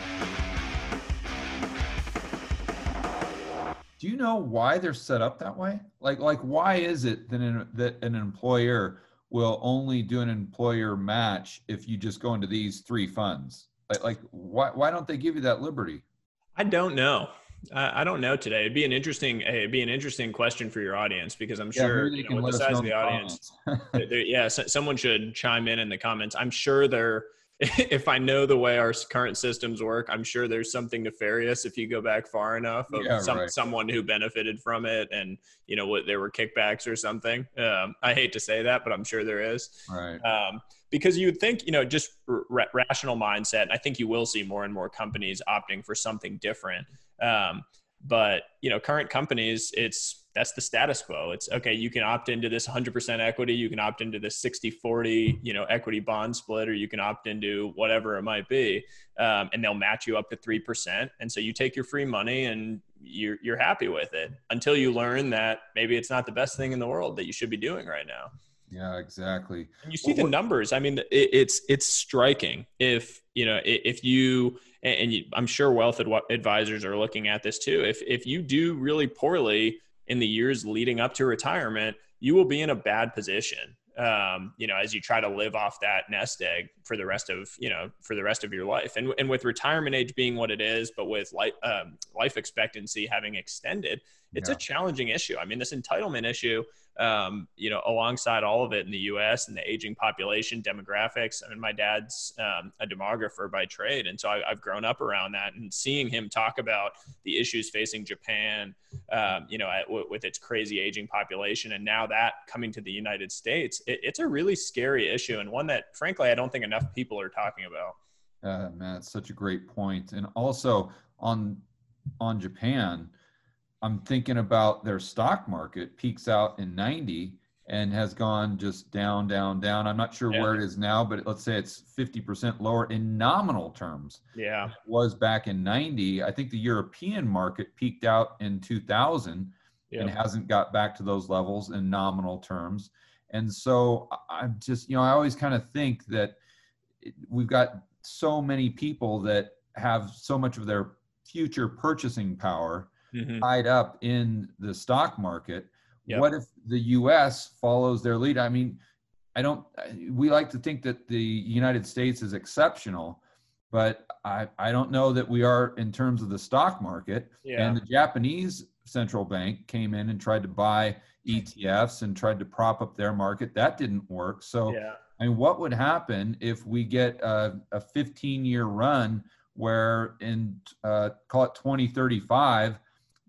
Do you know why they're set up that way? Like, like why is it that an, that an employer will only do an employer match if you just go into these three funds? Like, like why, why don't they give you that liberty? I don't know. I don't know today. It'd be an interesting, it'd be an interesting question for your audience, because I'm sure, yeah, you know, with the size of the audience, yeah, so, someone should chime in in the comments. I'm sure there, if I know the way our current systems work, I'm sure there's something nefarious if you go back far enough of yeah, some, right. someone who benefited from it, and you know what, there were kickbacks or something. Um, I hate to say that, but I'm sure there is. Right. Um, because you would think, you know, just r- rational mindset. And I think you will see more and more companies opting for something different. Um, but you know, current companies, it's, that's the status quo. It's okay. You can opt into this one hundred percent equity. You can opt into this sixty forty, you know, equity bond split, or you can opt into whatever it might be. Um, and they'll match you up to three percent. And so you take your free money and you're, you're happy with it until you learn that maybe it's not the best thing in the world that you should be doing right now. Yeah, exactly. And you see the numbers. I mean, it, it's, it's striking. If, you know, if you, and you, I'm sure wealth ad- advisors are looking at this too. If, if you do really poorly in the years leading up to retirement, you will be in a bad position. Um, you know, as you try to live off that nest egg for the rest of, you know, for the rest of your life. And, and with retirement age being what it is, but with life, um, life expectancy having extended, it's yeah. a challenging issue. I mean, this entitlement issue, um, you know, alongside all of it in the U S and the aging population demographics. I mean, my dad's um, a demographer by trade. And so I, I've grown up around that, and seeing him talk about the issues facing Japan, um, you know, at, w- with its crazy aging population. And now that coming to the United States, it, it's a really scary issue, and one that frankly, I don't think enough people are talking about. Uh, man, it's such a great point. And also on, on Japan, I'm thinking about their stock market peaks out in ninety and has gone just down, down, down. I'm not sure yeah. where it is now, but let's say it's fifty percent lower in nominal terms. Yeah. It was back in ninety. I think the European market peaked out in two thousand yep. and hasn't got back to those levels in nominal terms. And so I'm just, you know, I always kind of think that we've got so many people that have so much of their future purchasing power mm-hmm. tied up in the stock market. Yep. What if the U S follows their lead? I mean, I don't, we like to think that the United States is exceptional, but I, I don't know that we are in terms of the stock market. Yeah. And the Japanese central bank came in and tried to buy E T Fs and tried to prop up their market. That didn't work. So, yeah. I mean, what would happen if we get a, a fifteen year run where in, uh, call it twenty thirty-five,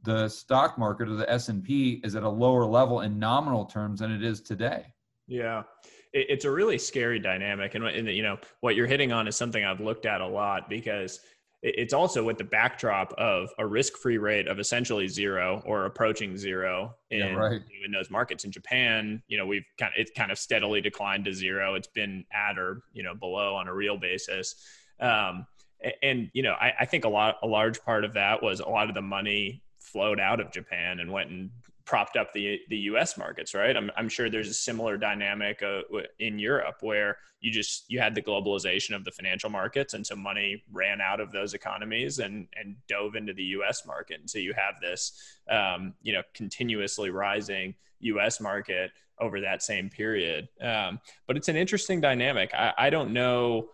the stock market or the S and P is at a lower level in nominal terms than it is today. Yeah, it, it's a really scary dynamic. And, and, you know, what you're hitting on is something I've looked at a lot, because it's also with the backdrop of a risk-free rate of essentially zero or approaching zero in, yeah, right. in those markets. In Japan, you know, we've kind of, it's kind of steadily declined to zero. It's been at or, you know, below on a real basis. Um, and, you know, I, I think a lot, a large part of that was a lot of the money flowed out of Japan and went and propped up the the U S markets, right? I'm I'm sure there's a similar dynamic uh, in Europe, where you just you had the globalization of the financial markets, and so money ran out of those economies and and dove into the U S market, and so you have this um, you know continuously rising U S market over that same period. Um, but it's an interesting dynamic. I, I don't know.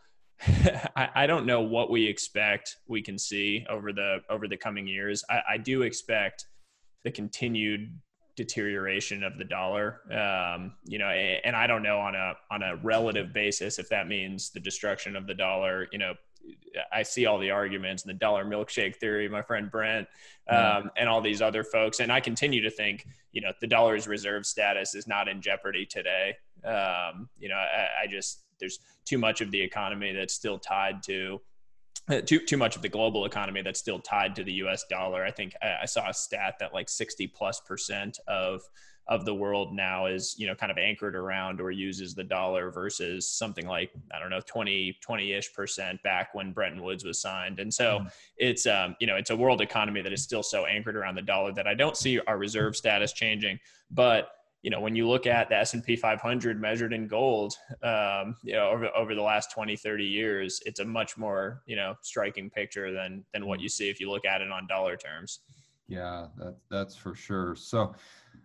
I, I don't know what we expect we can see over the over the coming years. I, I do expect the continued deterioration of the dollar, um, you know, and I don't know on a on a relative basis if that means the destruction of the dollar. You know, I see all the arguments and the dollar milkshake theory, my friend Brent, um, yeah. and all these other folks, and I continue to think, you know, the dollar's reserve status is not in jeopardy today. Um, you know, I, I just there's too much of the economy that's still tied to. Too too much of the global economy that's still tied to the U S dollar. I think I, I saw a stat that like sixty plus percent of of the world now is, you know, kind of anchored around or uses the dollar, versus something like, I don't know, twenty, twenty-ish percent back when Bretton Woods was signed. And so mm. it's, um, you know, it's a world economy that is still so anchored around the dollar that I don't see our reserve status changing. But you know, when you look at the S and P five hundred measured in gold, um, you know, over, over the last twenty, thirty years, it's a much more, you know, striking picture than, than what you see if you look at it on dollar terms. Yeah, that, that's for sure. So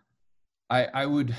I, I would,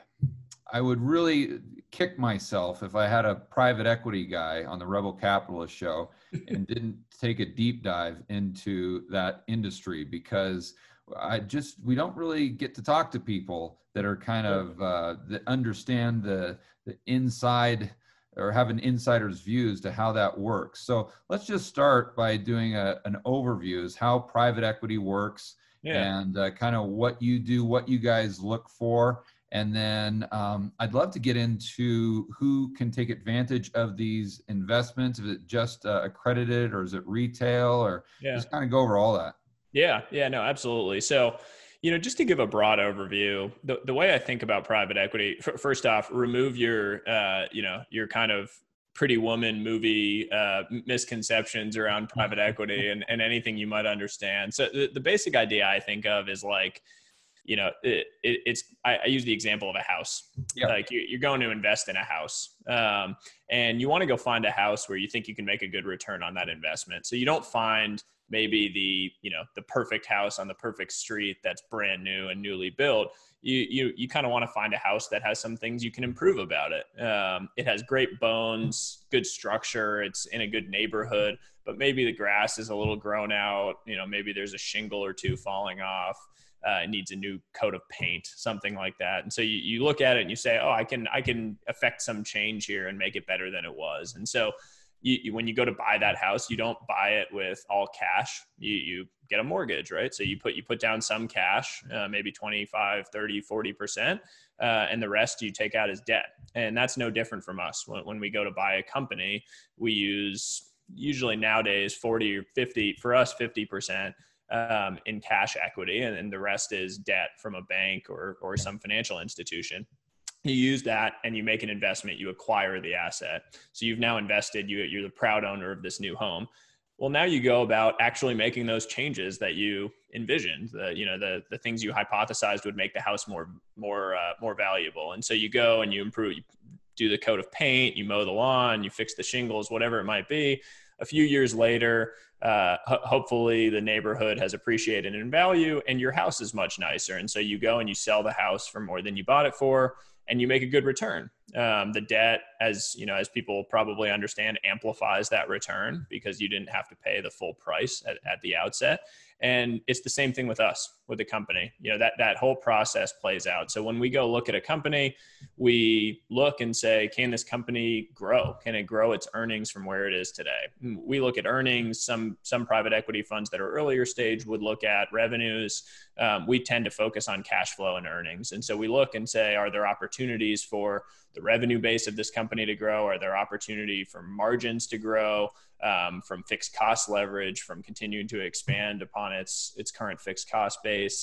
I would really kick myself if I had a private equity guy on the Rebel Capitalist show and didn't take a deep dive into that industry, because I just, we don't really get to talk to people that are kind of, uh, that understand the, the inside, or have an insider's views to how that works. So let's just start by doing a, an overview is how private equity works, yeah. and uh, kind of what you do, what you guys look for. And then um, I'd love to get into who can take advantage of these investments. Is it just uh, accredited, or is it retail, or yeah. just kind of go over all that? Yeah, yeah, no, absolutely. So, you know, just to give a broad overview, the, the way I think about private equity, f- first off, remove your, uh, you know, your kind of Pretty Woman movie uh, misconceptions around private equity and, and anything you might understand. So the, the basic idea I think of is like, you know, it, it, it's, I, I use the example of a house. Yeah. Like you, you're going to invest in a house um, and you want to go find a house where you think you can make a good return on that investment. So you don't find maybe the, you know, the perfect house on the perfect street that's brand new and newly built. You, you, you kind of want to find a house that has some things you can improve about it. Um, it has great bones, good structure. It's in a good neighborhood, but maybe the grass is a little grown out. You know, maybe there's a shingle or two falling off. Uh, it needs a new coat of paint, something like that. And so you, you look at it and you say, oh, I can, I can affect some change here and make it better than it was. And so You, you, when you go to buy that house, you don't buy it with all cash. You, you get a mortgage, right? So you put, you put down some cash, uh, maybe twenty-five, thirty, forty percent, uh, and the rest you take out as debt. And that's no different from us. When, when we go to buy a company, we use usually nowadays forty or fifty, for us, fifty percent um, in cash equity. And, and the rest is debt from a bank or, or some financial institution. You use that and you make an investment, you acquire the asset. So you've now invested, you, you're the proud owner of this new home. Well, now you go about actually making those changes that you envisioned, the, you know, the, the things you hypothesized would make the house more, more, uh, more valuable. And so you go and you improve, you do the coat of paint, you mow the lawn, you fix the shingles, whatever it might be. A few years later, uh, ho- hopefully the neighborhood has appreciated in value and your house is much nicer. And so you go and you sell the house for more than you bought it for, and you make a good return. Um, the debt, as you know, as people probably understand, amplifies that return because you didn't have to pay the full price at, at the outset. And it's the same thing with us, with the company. You know, that, that whole process plays out. So when we go look at a company, we look and say, can this company grow? Can it grow its earnings from where it is today? We look at earnings. Some, some private equity funds that are earlier stage would look at revenues. Um, we tend to focus on cash flow and earnings. And so we look and say, are there opportunities for the revenue base of this company to grow? Are there opportunity for margins to grow, um, from fixed cost leverage, from continuing to expand upon its, its current fixed cost base?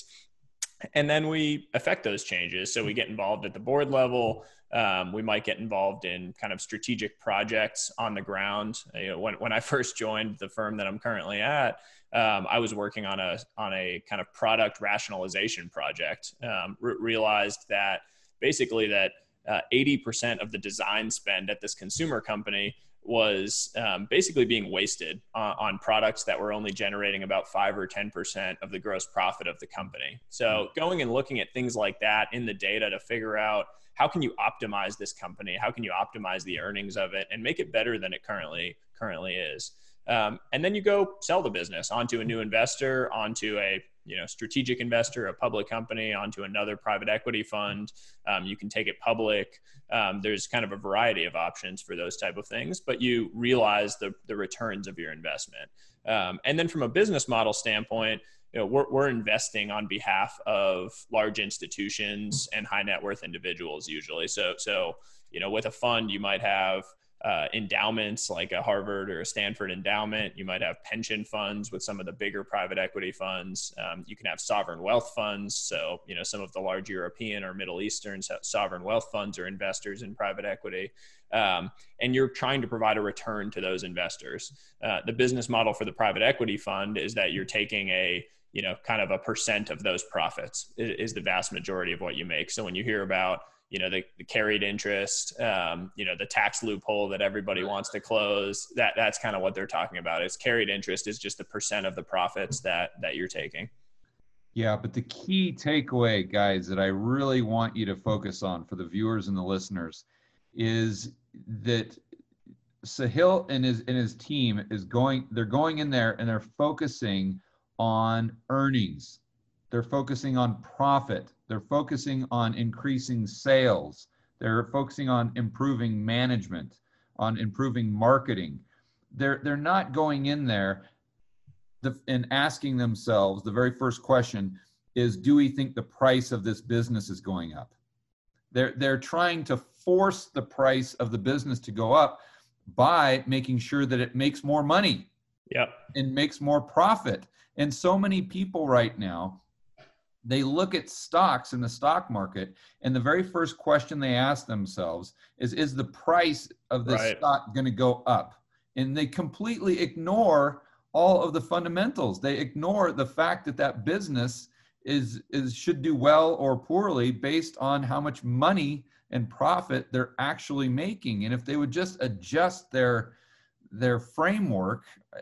And then we affect those changes. So we get involved at the board level. Um, we might get involved in kind of strategic projects on the ground. You know, when, when I first joined the firm that I'm currently at, um, I was working on a, on a kind of product rationalization project. Um, re- realized that basically that uh, eighty percent of the design spend at this consumer company was um, basically being wasted uh, on products that were only generating about five or ten percent of the gross profit of the company. So going and looking at things like that in the data to figure out how can you optimize this company? How can you optimize the earnings of it and make it better than it currently currently is? Um, and then you go sell the business onto a new investor, onto a you know strategic investor, a public company, onto another private equity fund. Um, you can take it public. Um, there's kind of a variety of options for those type of things, but you realize the the returns of your investment. Um, and then from a business model standpoint, you know, we're, we're investing on behalf of large institutions and high net worth individuals usually. So, so, you know, with a fund, you might have uh, endowments like a Harvard or a Stanford endowment. You might have pension funds with some of the bigger private equity funds. Um, you can have sovereign wealth funds. So, you know, some of the large European or Middle Eastern sovereign wealth funds are investors in private equity. Um, and you're trying to provide a return to those investors. Uh, the business model for the private equity fund is that you're taking a you know, kind of a percent of those profits is the vast majority of what you make. So when you hear about, you know, the, the carried interest, um, you know, the tax loophole that everybody wants to close, that that's kind of what they're talking about. It's carried interest is just the percent of the profits that, that you're taking. Yeah, but the key takeaway, guys, that I really want you to focus on for the viewers and the listeners is that Sahil and his, and his team is going, they're going in there and they're focusing on earnings. They're focusing on profit. They're focusing on increasing sales. They're focusing on improving management, on improving marketing. They're, they're not going in there the, and asking themselves, the very first question is, do we think the price of this business is going up? They're, they're trying to force the price of the business to go up by making sure that it makes more money. Yep. And makes more profit. And so many people right now, they look at stocks in the stock market, and the very first question they ask themselves is, is the price of this right. stock going to go up? And they completely ignore all of the fundamentals. They ignore the fact that that business is, is should do well or poorly based on how much money and profit they're actually making. And if they would just adjust their their framework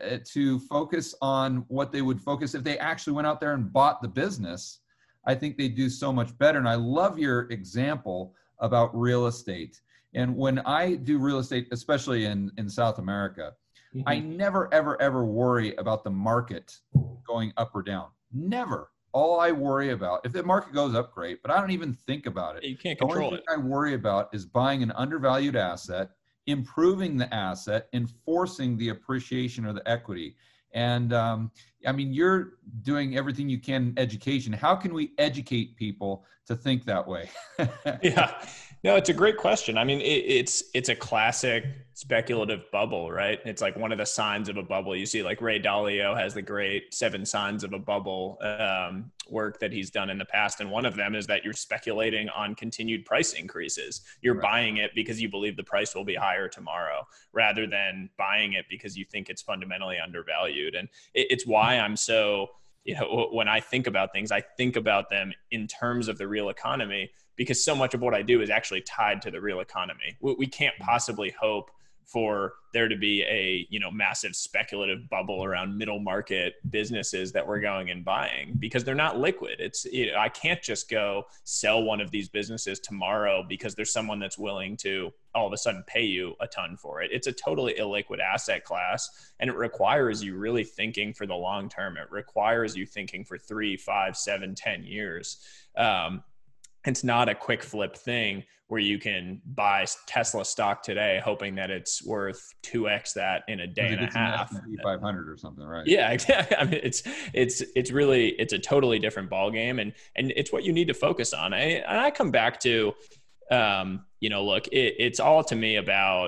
to focus on what they would focus if they actually went out there and bought the business, I think they do so much better. And I love your example about real estate. And when I do real estate, especially in, in South America, mm-hmm. I never, ever, ever worry about the market going up or down. Never. All I worry about, if the market goes up, great, but I don't even think about it. You can't control the only it. thing I worry about is buying an undervalued asset, improving the asset, enforcing the appreciation or the equity. And um, I mean, you're doing everything you can in education. How can we educate people to think that way? Yeah, no, it's a great question. I mean, it, it's it's a classic speculative bubble, right? It's like one of the signs of a bubble. You see, like Ray Dalio has the great Seven Signs of a Bubble um, work that he's done in the past, and one of them is that you're speculating on continued price increases. You're right. buying it because you believe the price will be higher tomorrow, rather than buying it because you think it's fundamentally undervalued. And it, it's why I'm so, you know, when I think about things, I think about them in terms of the real economy, because so much of what I do is actually tied to the real economy. We, we can't possibly hope for there to be a, you know, massive speculative bubble around middle market businesses that we're going and buying, because they're not liquid. It's, you know, I can't just go sell one of these businesses tomorrow because there's someone that's willing to all of a sudden pay you a ton for it. It's a totally illiquid asset class, and it requires you really thinking for the long term. It requires you thinking for three, five, seven, ten years. Um, it's not a quick flip thing where you can buy Tesla stock today, hoping that it's worth two X that in a day and a half. five hundred or something, right? Yeah, exactly. I mean, it's, it's, it's really, it's a totally different ballgame, and, and it's what you need to focus on. I, and I come back to, um, you know, look, it, it's all to me about,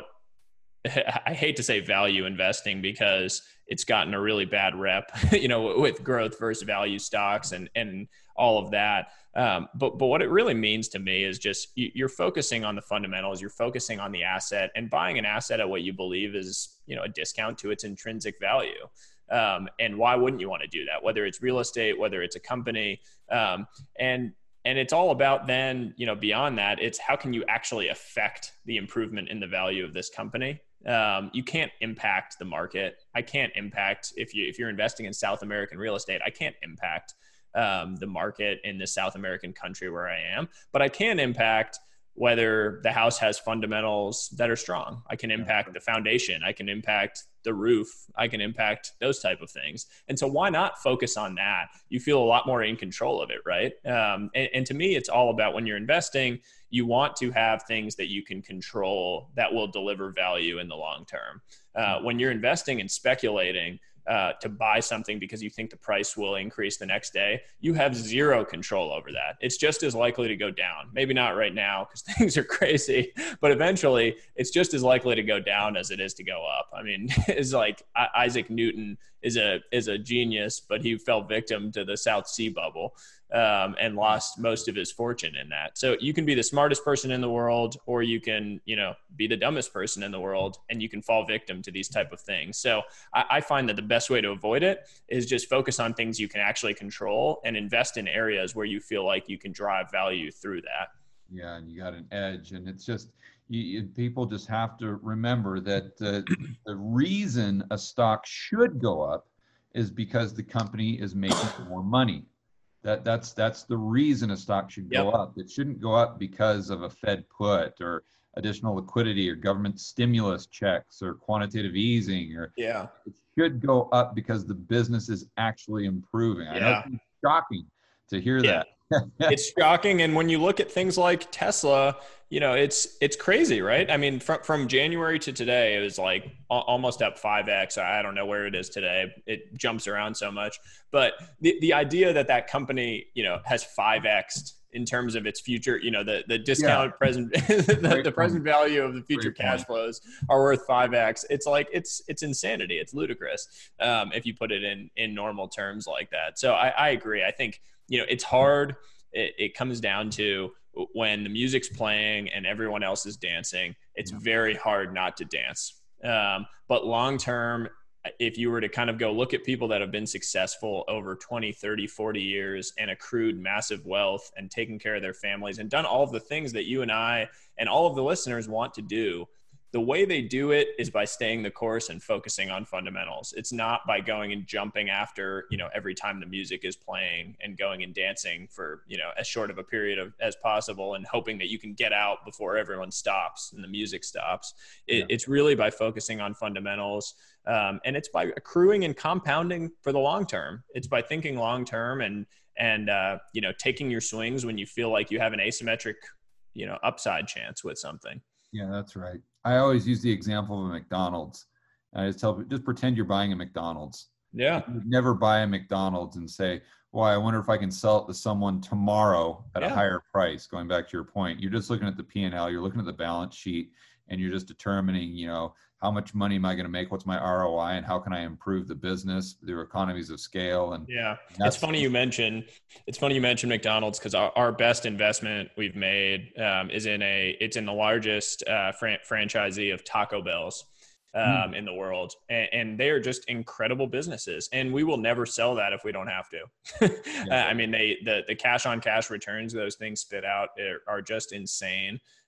I hate to say value investing because it's gotten a really bad rep, you know, with growth versus value stocks and, and all of that. Um, but, but what it really means to me is just you're focusing on the fundamentals, you're focusing on the asset, and buying an asset at what you believe is, you know, a discount to its intrinsic value. Um, and why wouldn't you want to do that? Whether it's real estate, whether it's a company, um, and, and it's all about then, you know, beyond that, it's how can you actually affect the improvement in the value of this company? Um, you can't impact the market. I can't impact if you, if you're investing in South American real estate, I can't impact um, the market in the South American country where I am, but I can impact whether the house has fundamentals that are strong. I can impact the foundation. I can impact the roof. I can impact those type of things. And so why not focus on that? You feel a lot more in control of it, right? Um, and, and to me, it's all about when you're investing, you want to have things that you can control that will deliver value in the long term. Uh, when you're investing and speculating, Uh, to buy something because you think the price will increase the next day, you have zero control over that. It's just as likely to go down. Maybe not right now because things are crazy, but eventually it's just as likely to go down as it is to go up. I mean, it's like Isaac Newton is a is a genius, but he fell victim to the South Sea bubble um, and lost most of his fortune in that. So you can be the smartest person in the world, or you can, you know, be the dumbest person in the world, and you can fall victim to these type of things. So I, I find that the best way to avoid it is just focus on things you can actually control and invest in areas where you feel like you can drive value through that. Yeah, and you got an edge, and it's just you, you, people just have to remember that uh, the reason a stock should go up is because the company is making more money. That that's that's the reason a stock should go Yep. up. It shouldn't go up because of a Fed put or additional liquidity or government stimulus checks or quantitative easing, or Yeah. it should go up because the business is actually improving. I know Yeah. it's shocking to hear Yeah. that. It's shocking. And when you look at things like Tesla, you know, it's, it's crazy, right? I mean, from, from January to today, it was like a- almost up five X. I don't know where it is today. It jumps around so much, but the, the idea that that company, you know, has five X'd in terms of its future, you know, the, the discount Yeah. present, the, the Great present point. value of the future Great cash point. flows are worth five X. It's like, it's, it's insanity. It's ludicrous. Um, if you put it in, in normal terms like that. So I, I agree. I think, you know, it's hard. It, it comes down to when the music's playing and everyone else is dancing, it's very hard not to dance. Um, but long-term, if you were to kind of go look at people that have been successful over twenty, thirty, forty years and accrued massive wealth and taken care of their families and done all of the things that you and I and all of the listeners want to do, the way they do it is by staying the course and focusing on fundamentals. It's not by going and jumping after, you know, every time the music is playing and going and dancing for, you know, as short of a period of, as possible and hoping that you can get out before everyone stops and the music stops. It, Yeah. It's really by focusing on fundamentals. Um, and it's by accruing and compounding for the long term. It's by thinking long term and, and uh, you know, taking your swings when you feel like you have an asymmetric, you know, upside chance with something. Yeah, that's right. I always use the example of a McDonald's. I just tell people, just pretend you're buying a McDonald's. Yeah. You would never buy a McDonald's and say, well, I wonder if I can sell it to someone tomorrow at Yeah. a higher price. Going back to your point, you're just looking at the P and L, you're looking at the balance sheet, and you're just determining, you know, how much money am I going to make? What's my R O I, and how can I improve the business through economies of scale? And Yeah. that's- It's funny you mentioned, it's funny you mentioned McDonald's because our, our best investment we've made um, is in a, it's in the largest uh, fran- franchisee of Taco Bells um, Mm. in the world. And, and they are just incredible businesses. And we will never sell that if we don't have to. uh, I mean, they, the, the cash on cash returns those things spit out are, are just insane.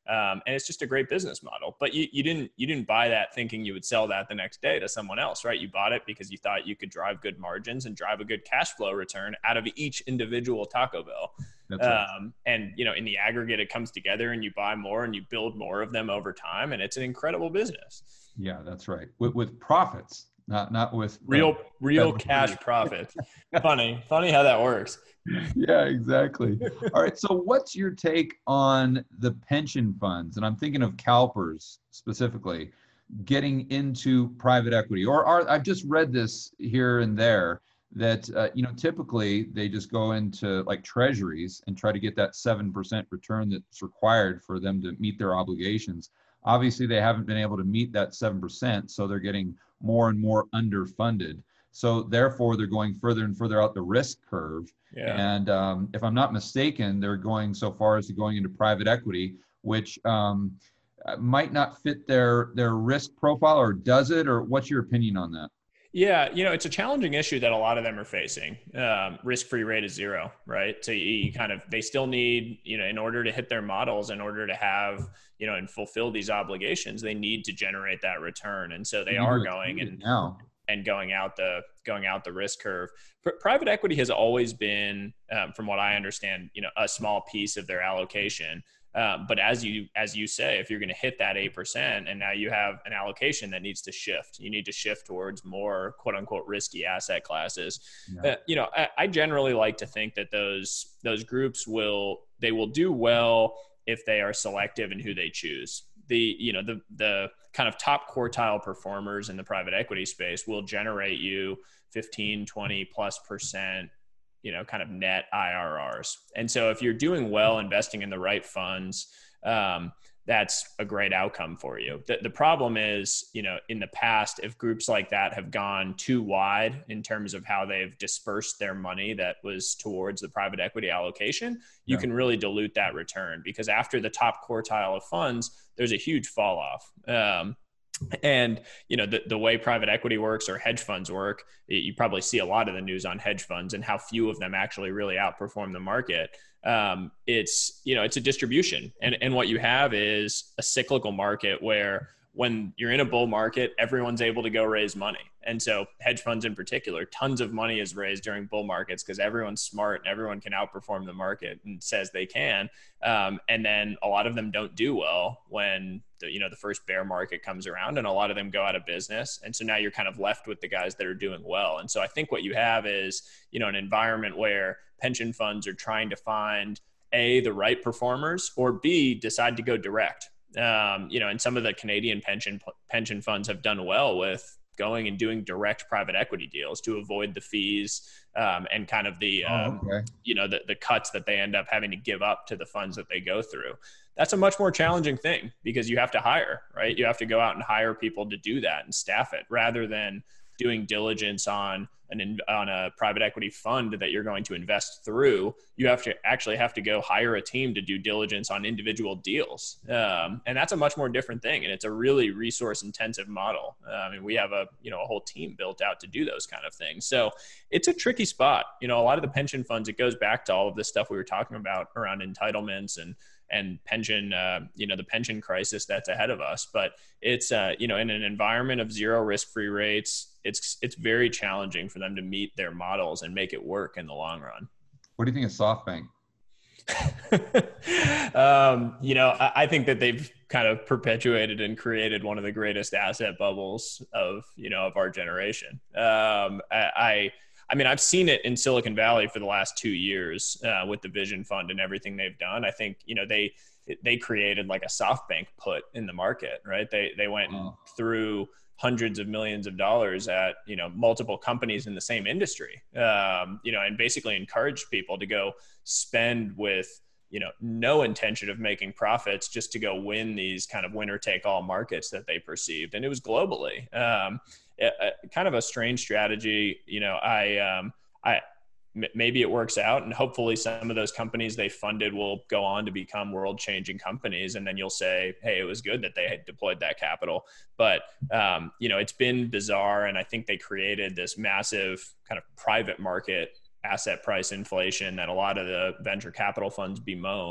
Um, and it's just a great business model. But you, you didn't you didn't buy that thinking you would sell that the next day to someone else, right? You bought it because you thought you could drive good margins and drive a good cash flow return out of each individual Taco Bell. That's right. Um, and, you know, in the aggregate, it comes together and you buy more and you build more of them over time. And it's an incredible business. Yeah, that's right. With, with profits, not not with real, uh, real cash profits. funny, funny how that works. Yeah, exactly. All right. So what's your take on the pension funds? And I'm thinking of CalPERS specifically getting into private equity, or are, I've just read this here and there that, uh, you know, typically they just go into like treasuries and try to get that seven percent return that's required for them to meet their obligations. Obviously, they haven't been able to meet that seven percent, so they're getting more and more underfunded. So therefore, they're going further and further out the risk curve. Yeah. And um, if I'm not mistaken, they're going so far as to going into private equity, which um, might not fit their their risk profile, or does it? Or what's your opinion on that? Yeah, you know, it's a challenging issue that a lot of them are facing. Um, risk-free rate is zero, right? So you, you kind of, they still need, you know, in order to hit their models, in order to have, you know, and fulfill these obligations, they need to generate that return. And so they You are do it going and now. and going out the going out the risk curve. P- private equity has always been, um, from what I understand, you know, a small piece of their allocation. Um, but as you as you say, if you're going to hit that eight percent, and now you have an allocation that needs to shift, you need to shift towards more quote unquote risky asset classes. Yeah. Uh, you know, I, I generally like to think that those those groups will they will do well if they are selective in who they choose. The you know the the kind of top quartile performers in the private equity space will generate you fifteen, twenty plus percent, you know, kind of net I R Rs. And so if you're doing well investing in the right funds, um, that's a great outcome for you. The, the problem is, you know, in the past, if groups like that have gone too wide in terms of how they've dispersed their money that was towards the private equity allocation, you Yeah. can really dilute that return, because after the top quartile of funds, there's a huge fall off. Um, And, you know, the, the way private equity works or hedge funds work, you probably see a lot of the news on hedge funds and how few of them actually really outperform the market. Um, it's, you know, it's a distribution. And, and what you have is a cyclical market where when you're in a bull market, everyone's able to go raise money. And so hedge funds in particular, tons of money is raised during bull markets because everyone's smart and everyone can outperform the market and says they can. Um, and then a lot of them don't do well when the, you know, the first bear market comes around, and a lot of them go out of business. And so now you're kind of left with the guys that are doing well. And so I think what you have is, you know, an environment where pension funds are trying to find A, the right performers, or B, decide to go direct. Um, you know, and some of the Canadian pension pension funds have done well with going and doing direct private equity deals to avoid the fees um, and kind of the, um, Oh, okay. you know, the, the cuts that they end up having to give up to the funds that they go through. That's a much more challenging thing because you have to hire, right? You have to go out and hire people to do that and staff it, rather than doing diligence on an on a private equity fund that you're going to invest through. You have to actually have to go hire a team to do diligence on individual deals. Um, and that's a much more different thing. And it's a really resource intensive model. Uh, I mean, we have a, you know, a whole team built out to do those kind of things. So it's a tricky spot. You know, a lot of the pension funds, it goes back to all of this stuff we were talking about around entitlements and and pension, uh, you know, the pension crisis that's ahead of us. But it's, uh, you know, in an environment of zero risk-free rates, it's it's very challenging for them to meet their models and make it work in the long run. What do you think of SoftBank? um, you know, I, I think that they've kind of perpetuated and created one of the greatest asset bubbles of, you know, of our generation. Um, I, I I mean, I've seen it in Silicon Valley for the last two years uh, with the Vision Fund and everything they've done. I think, you know, they they created like a SoftBank put in the market, right? They they went Oh. through hundreds of millions of dollars at, you know, multiple companies in the same industry, um, you know, and basically encouraged people to go spend with, you know, no intention of making profits, just to go win these kind of winner take all markets that they perceived. And it was globally. Um, A, a, kind of a strange strategy. You know, I, um, I, m- maybe it works out, and hopefully some of those companies they funded will go on to become world changing companies. And then you'll say, hey, it was good that they had deployed that capital. But, um, you know, it's been bizarre. And I think they created this massive kind of private market asset price inflation that a lot of the venture capital funds bemoan.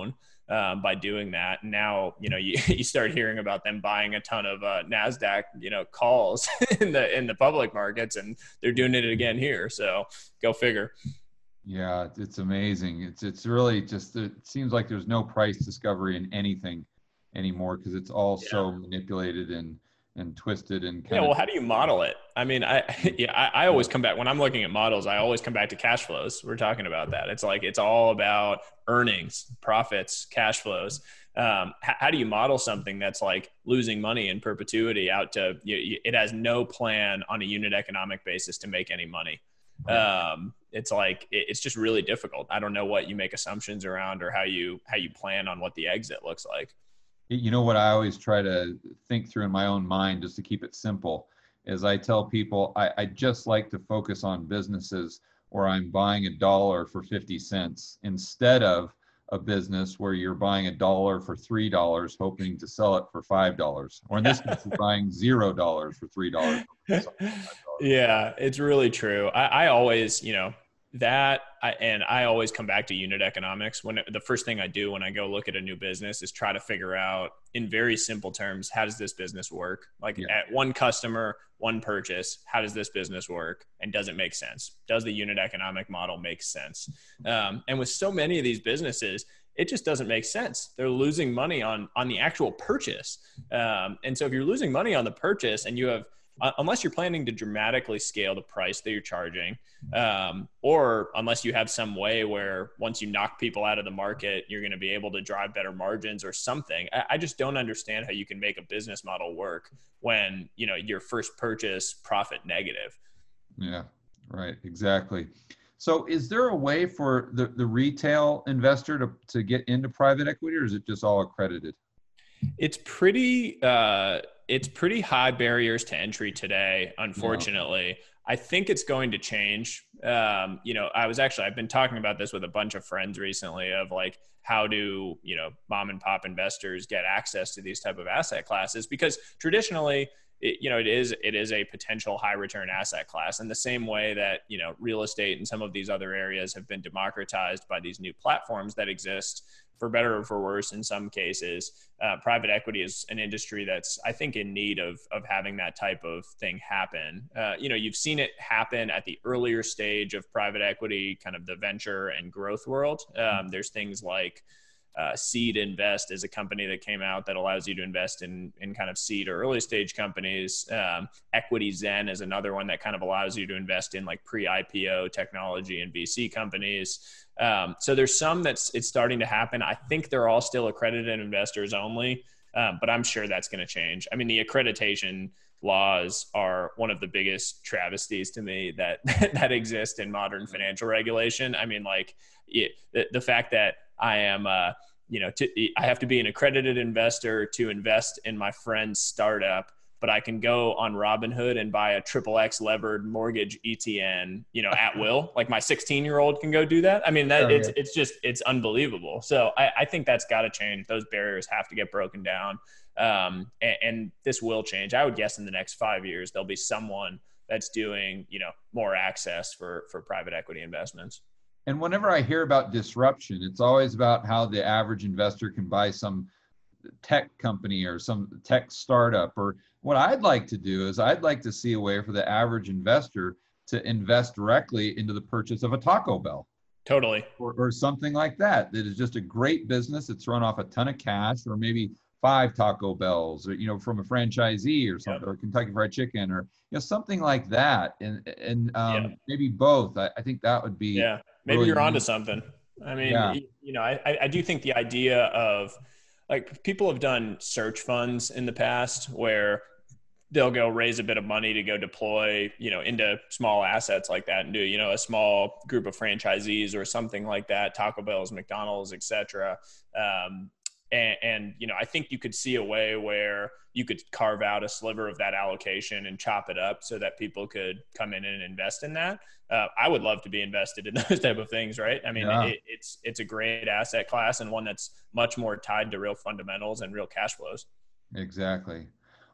um, by doing that. And now, you know, you, you start hearing about them buying a ton of uh, NASDAQ, you know, calls in the, in the public markets, and they're doing it again here. So go figure. Yeah, it's amazing. It's, it's really just, it seems like there's no price discovery in anything anymore, because it's all yeah. so manipulated and, and twisted and kind yeah. of, Well, how do you model it? I mean, I, yeah, I, I always come back when I'm looking at models, I always come back to cash flows. We're talking about that. It's like, it's all about earnings, profits, cash flows. Um, how, how do you model something that's like losing money in perpetuity out to, you, you, it has no plan on a unit economic basis to make any money. Um, it's like, it, it's just really difficult. I don't know what you make assumptions around, or how you, how you plan on what the exit looks like. You know what I always try to think through in my own mind, just to keep it simple, is I tell people I, I just like to focus on businesses where I'm buying a dollar for fifty cents instead of a business where you're buying a dollar for three dollars, hoping to sell it for five dollars. Or in this case, you're buying zero dollars for three dollars. Yeah, it's really true. I, I always, you know, that I, and I always come back to unit economics. When it, the first thing I do when I go look at a new business is try to figure out, in very simple terms, how does this business work? Like yeah. at one customer, one purchase, how does this business work? And does it make sense? Does the unit economic model make sense? Um, and with so many of these businesses, it just doesn't make sense. They're losing money on, on the actual purchase. Um, and so if you're losing money on the purchase, and you have, Uh, unless you're planning to dramatically scale the price that you're charging, um, or unless you have some way where once you knock people out of the market, you're going to be able to drive better margins or something. I, I just don't understand how you can make a business model work when, you know, your first purchase profit negative. Yeah, right. Exactly. So is there a way for the, the retail investor to, to get into private equity, or is it just all accredited? It's pretty, uh, it's pretty high barriers to entry today, unfortunately. Yeah. I think it's going to change. Um, you know, I was actually, I've been talking about this with a bunch of friends recently, of like, how do, you know, mom and pop investors get access to these type of asset classes? Because traditionally, it, you know, it is, it is a potential high return asset class, in the same way that, you know, real estate and some of these other areas have been democratized by these new platforms that exist. For better or for worse, in some cases, uh, private equity is an industry that's, I think, in need of of having that type of thing happen. Uh, you know, you've seen it happen at the earlier stage of private equity, kind of the venture and growth world. Um, there's things like uh, Seed Invest is a company that came out that allows you to invest in in kind of seed or early stage companies. Um, Equity Zen is another one that kind of allows you to invest in like pre-I P O technology and V C companies. Um, so there's some that's it's starting to happen. I think they're all still accredited investors only, um, but I'm sure that's going to change. I mean, the accreditation laws are one of the biggest travesties to me that that exist in modern financial regulation. I mean, like it, the, the fact that I am, uh, you know, to, I have to be an accredited investor to invest in my friend's startup, but I can go on Robinhood and buy a triple X levered mortgage E T N, you know, at will. Like my sixteen year old can go do that. I mean, that oh, it's, yeah. it's just, it's unbelievable. So I, I think that's got to change. Those barriers have to get broken down. Um, and, and this will change. I would guess in the next five years, there'll be someone that's doing, you know, more access for, for private equity investments. And whenever I hear about disruption, it's always about how the average investor can buy some tech company or some tech startup. Or what I'd like to do is I'd like to see a way for the average investor to invest directly into the purchase of a Taco Bell. Totally. Or, or something like that. That is just a great business. It's run off a ton of cash, or maybe five Taco Bells, or, you know, from a franchisee or something, yep. or Kentucky Fried Chicken, or, you know, something like that. And, and um, yeah. maybe both. I, I think that would be. Yeah. Maybe really you're onto something. I mean, yeah. you, you know, I, I do think the idea of, like, people have done search funds in the past where they'll go raise a bit of money to go deploy, you know, into small assets like that, and do, you know, a small group of franchisees or something like that, Taco Bell's, McDonald's, et cetera. Um, and, and, you know, I think you could see a way where you could carve out a sliver of that allocation and chop it up so that people could come in and invest in that. Uh, I would love to be invested in those type of things, right? I mean, yeah. it, it's it's a great asset class, and one that's much more tied to real fundamentals and real cash flows. Exactly.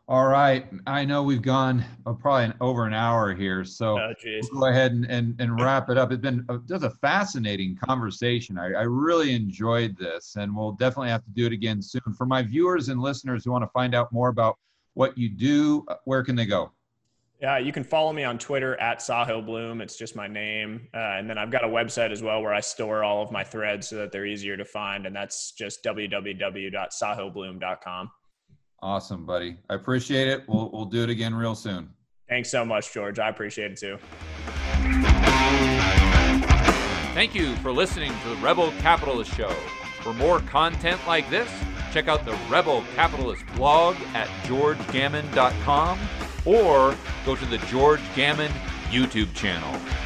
All right. I know we've gone uh, probably an, over an hour here, so Oh, geez. we'll go ahead and, and, and wrap it up. It's been a, just a fascinating conversation. I, I really enjoyed this, and we'll definitely have to do it again soon. For my viewers and listeners who want to find out more about what you do, where can they go? Yeah, you can follow me on Twitter at Sahil Bloom. It's just my name. Uh, and then I've got a website as well where I store all of my threads so that they're easier to find. And that's just w w w dot sahil bloom dot com. Awesome, buddy. I appreciate it. We'll, we'll do it again real soon. Thanks so much, George. I appreciate it too. Thank you for listening to the Rebel Capitalist Show. For more content like this, check out the Rebel Capitalist blog at george gammon dot com or go to the George Gammon YouTube channel.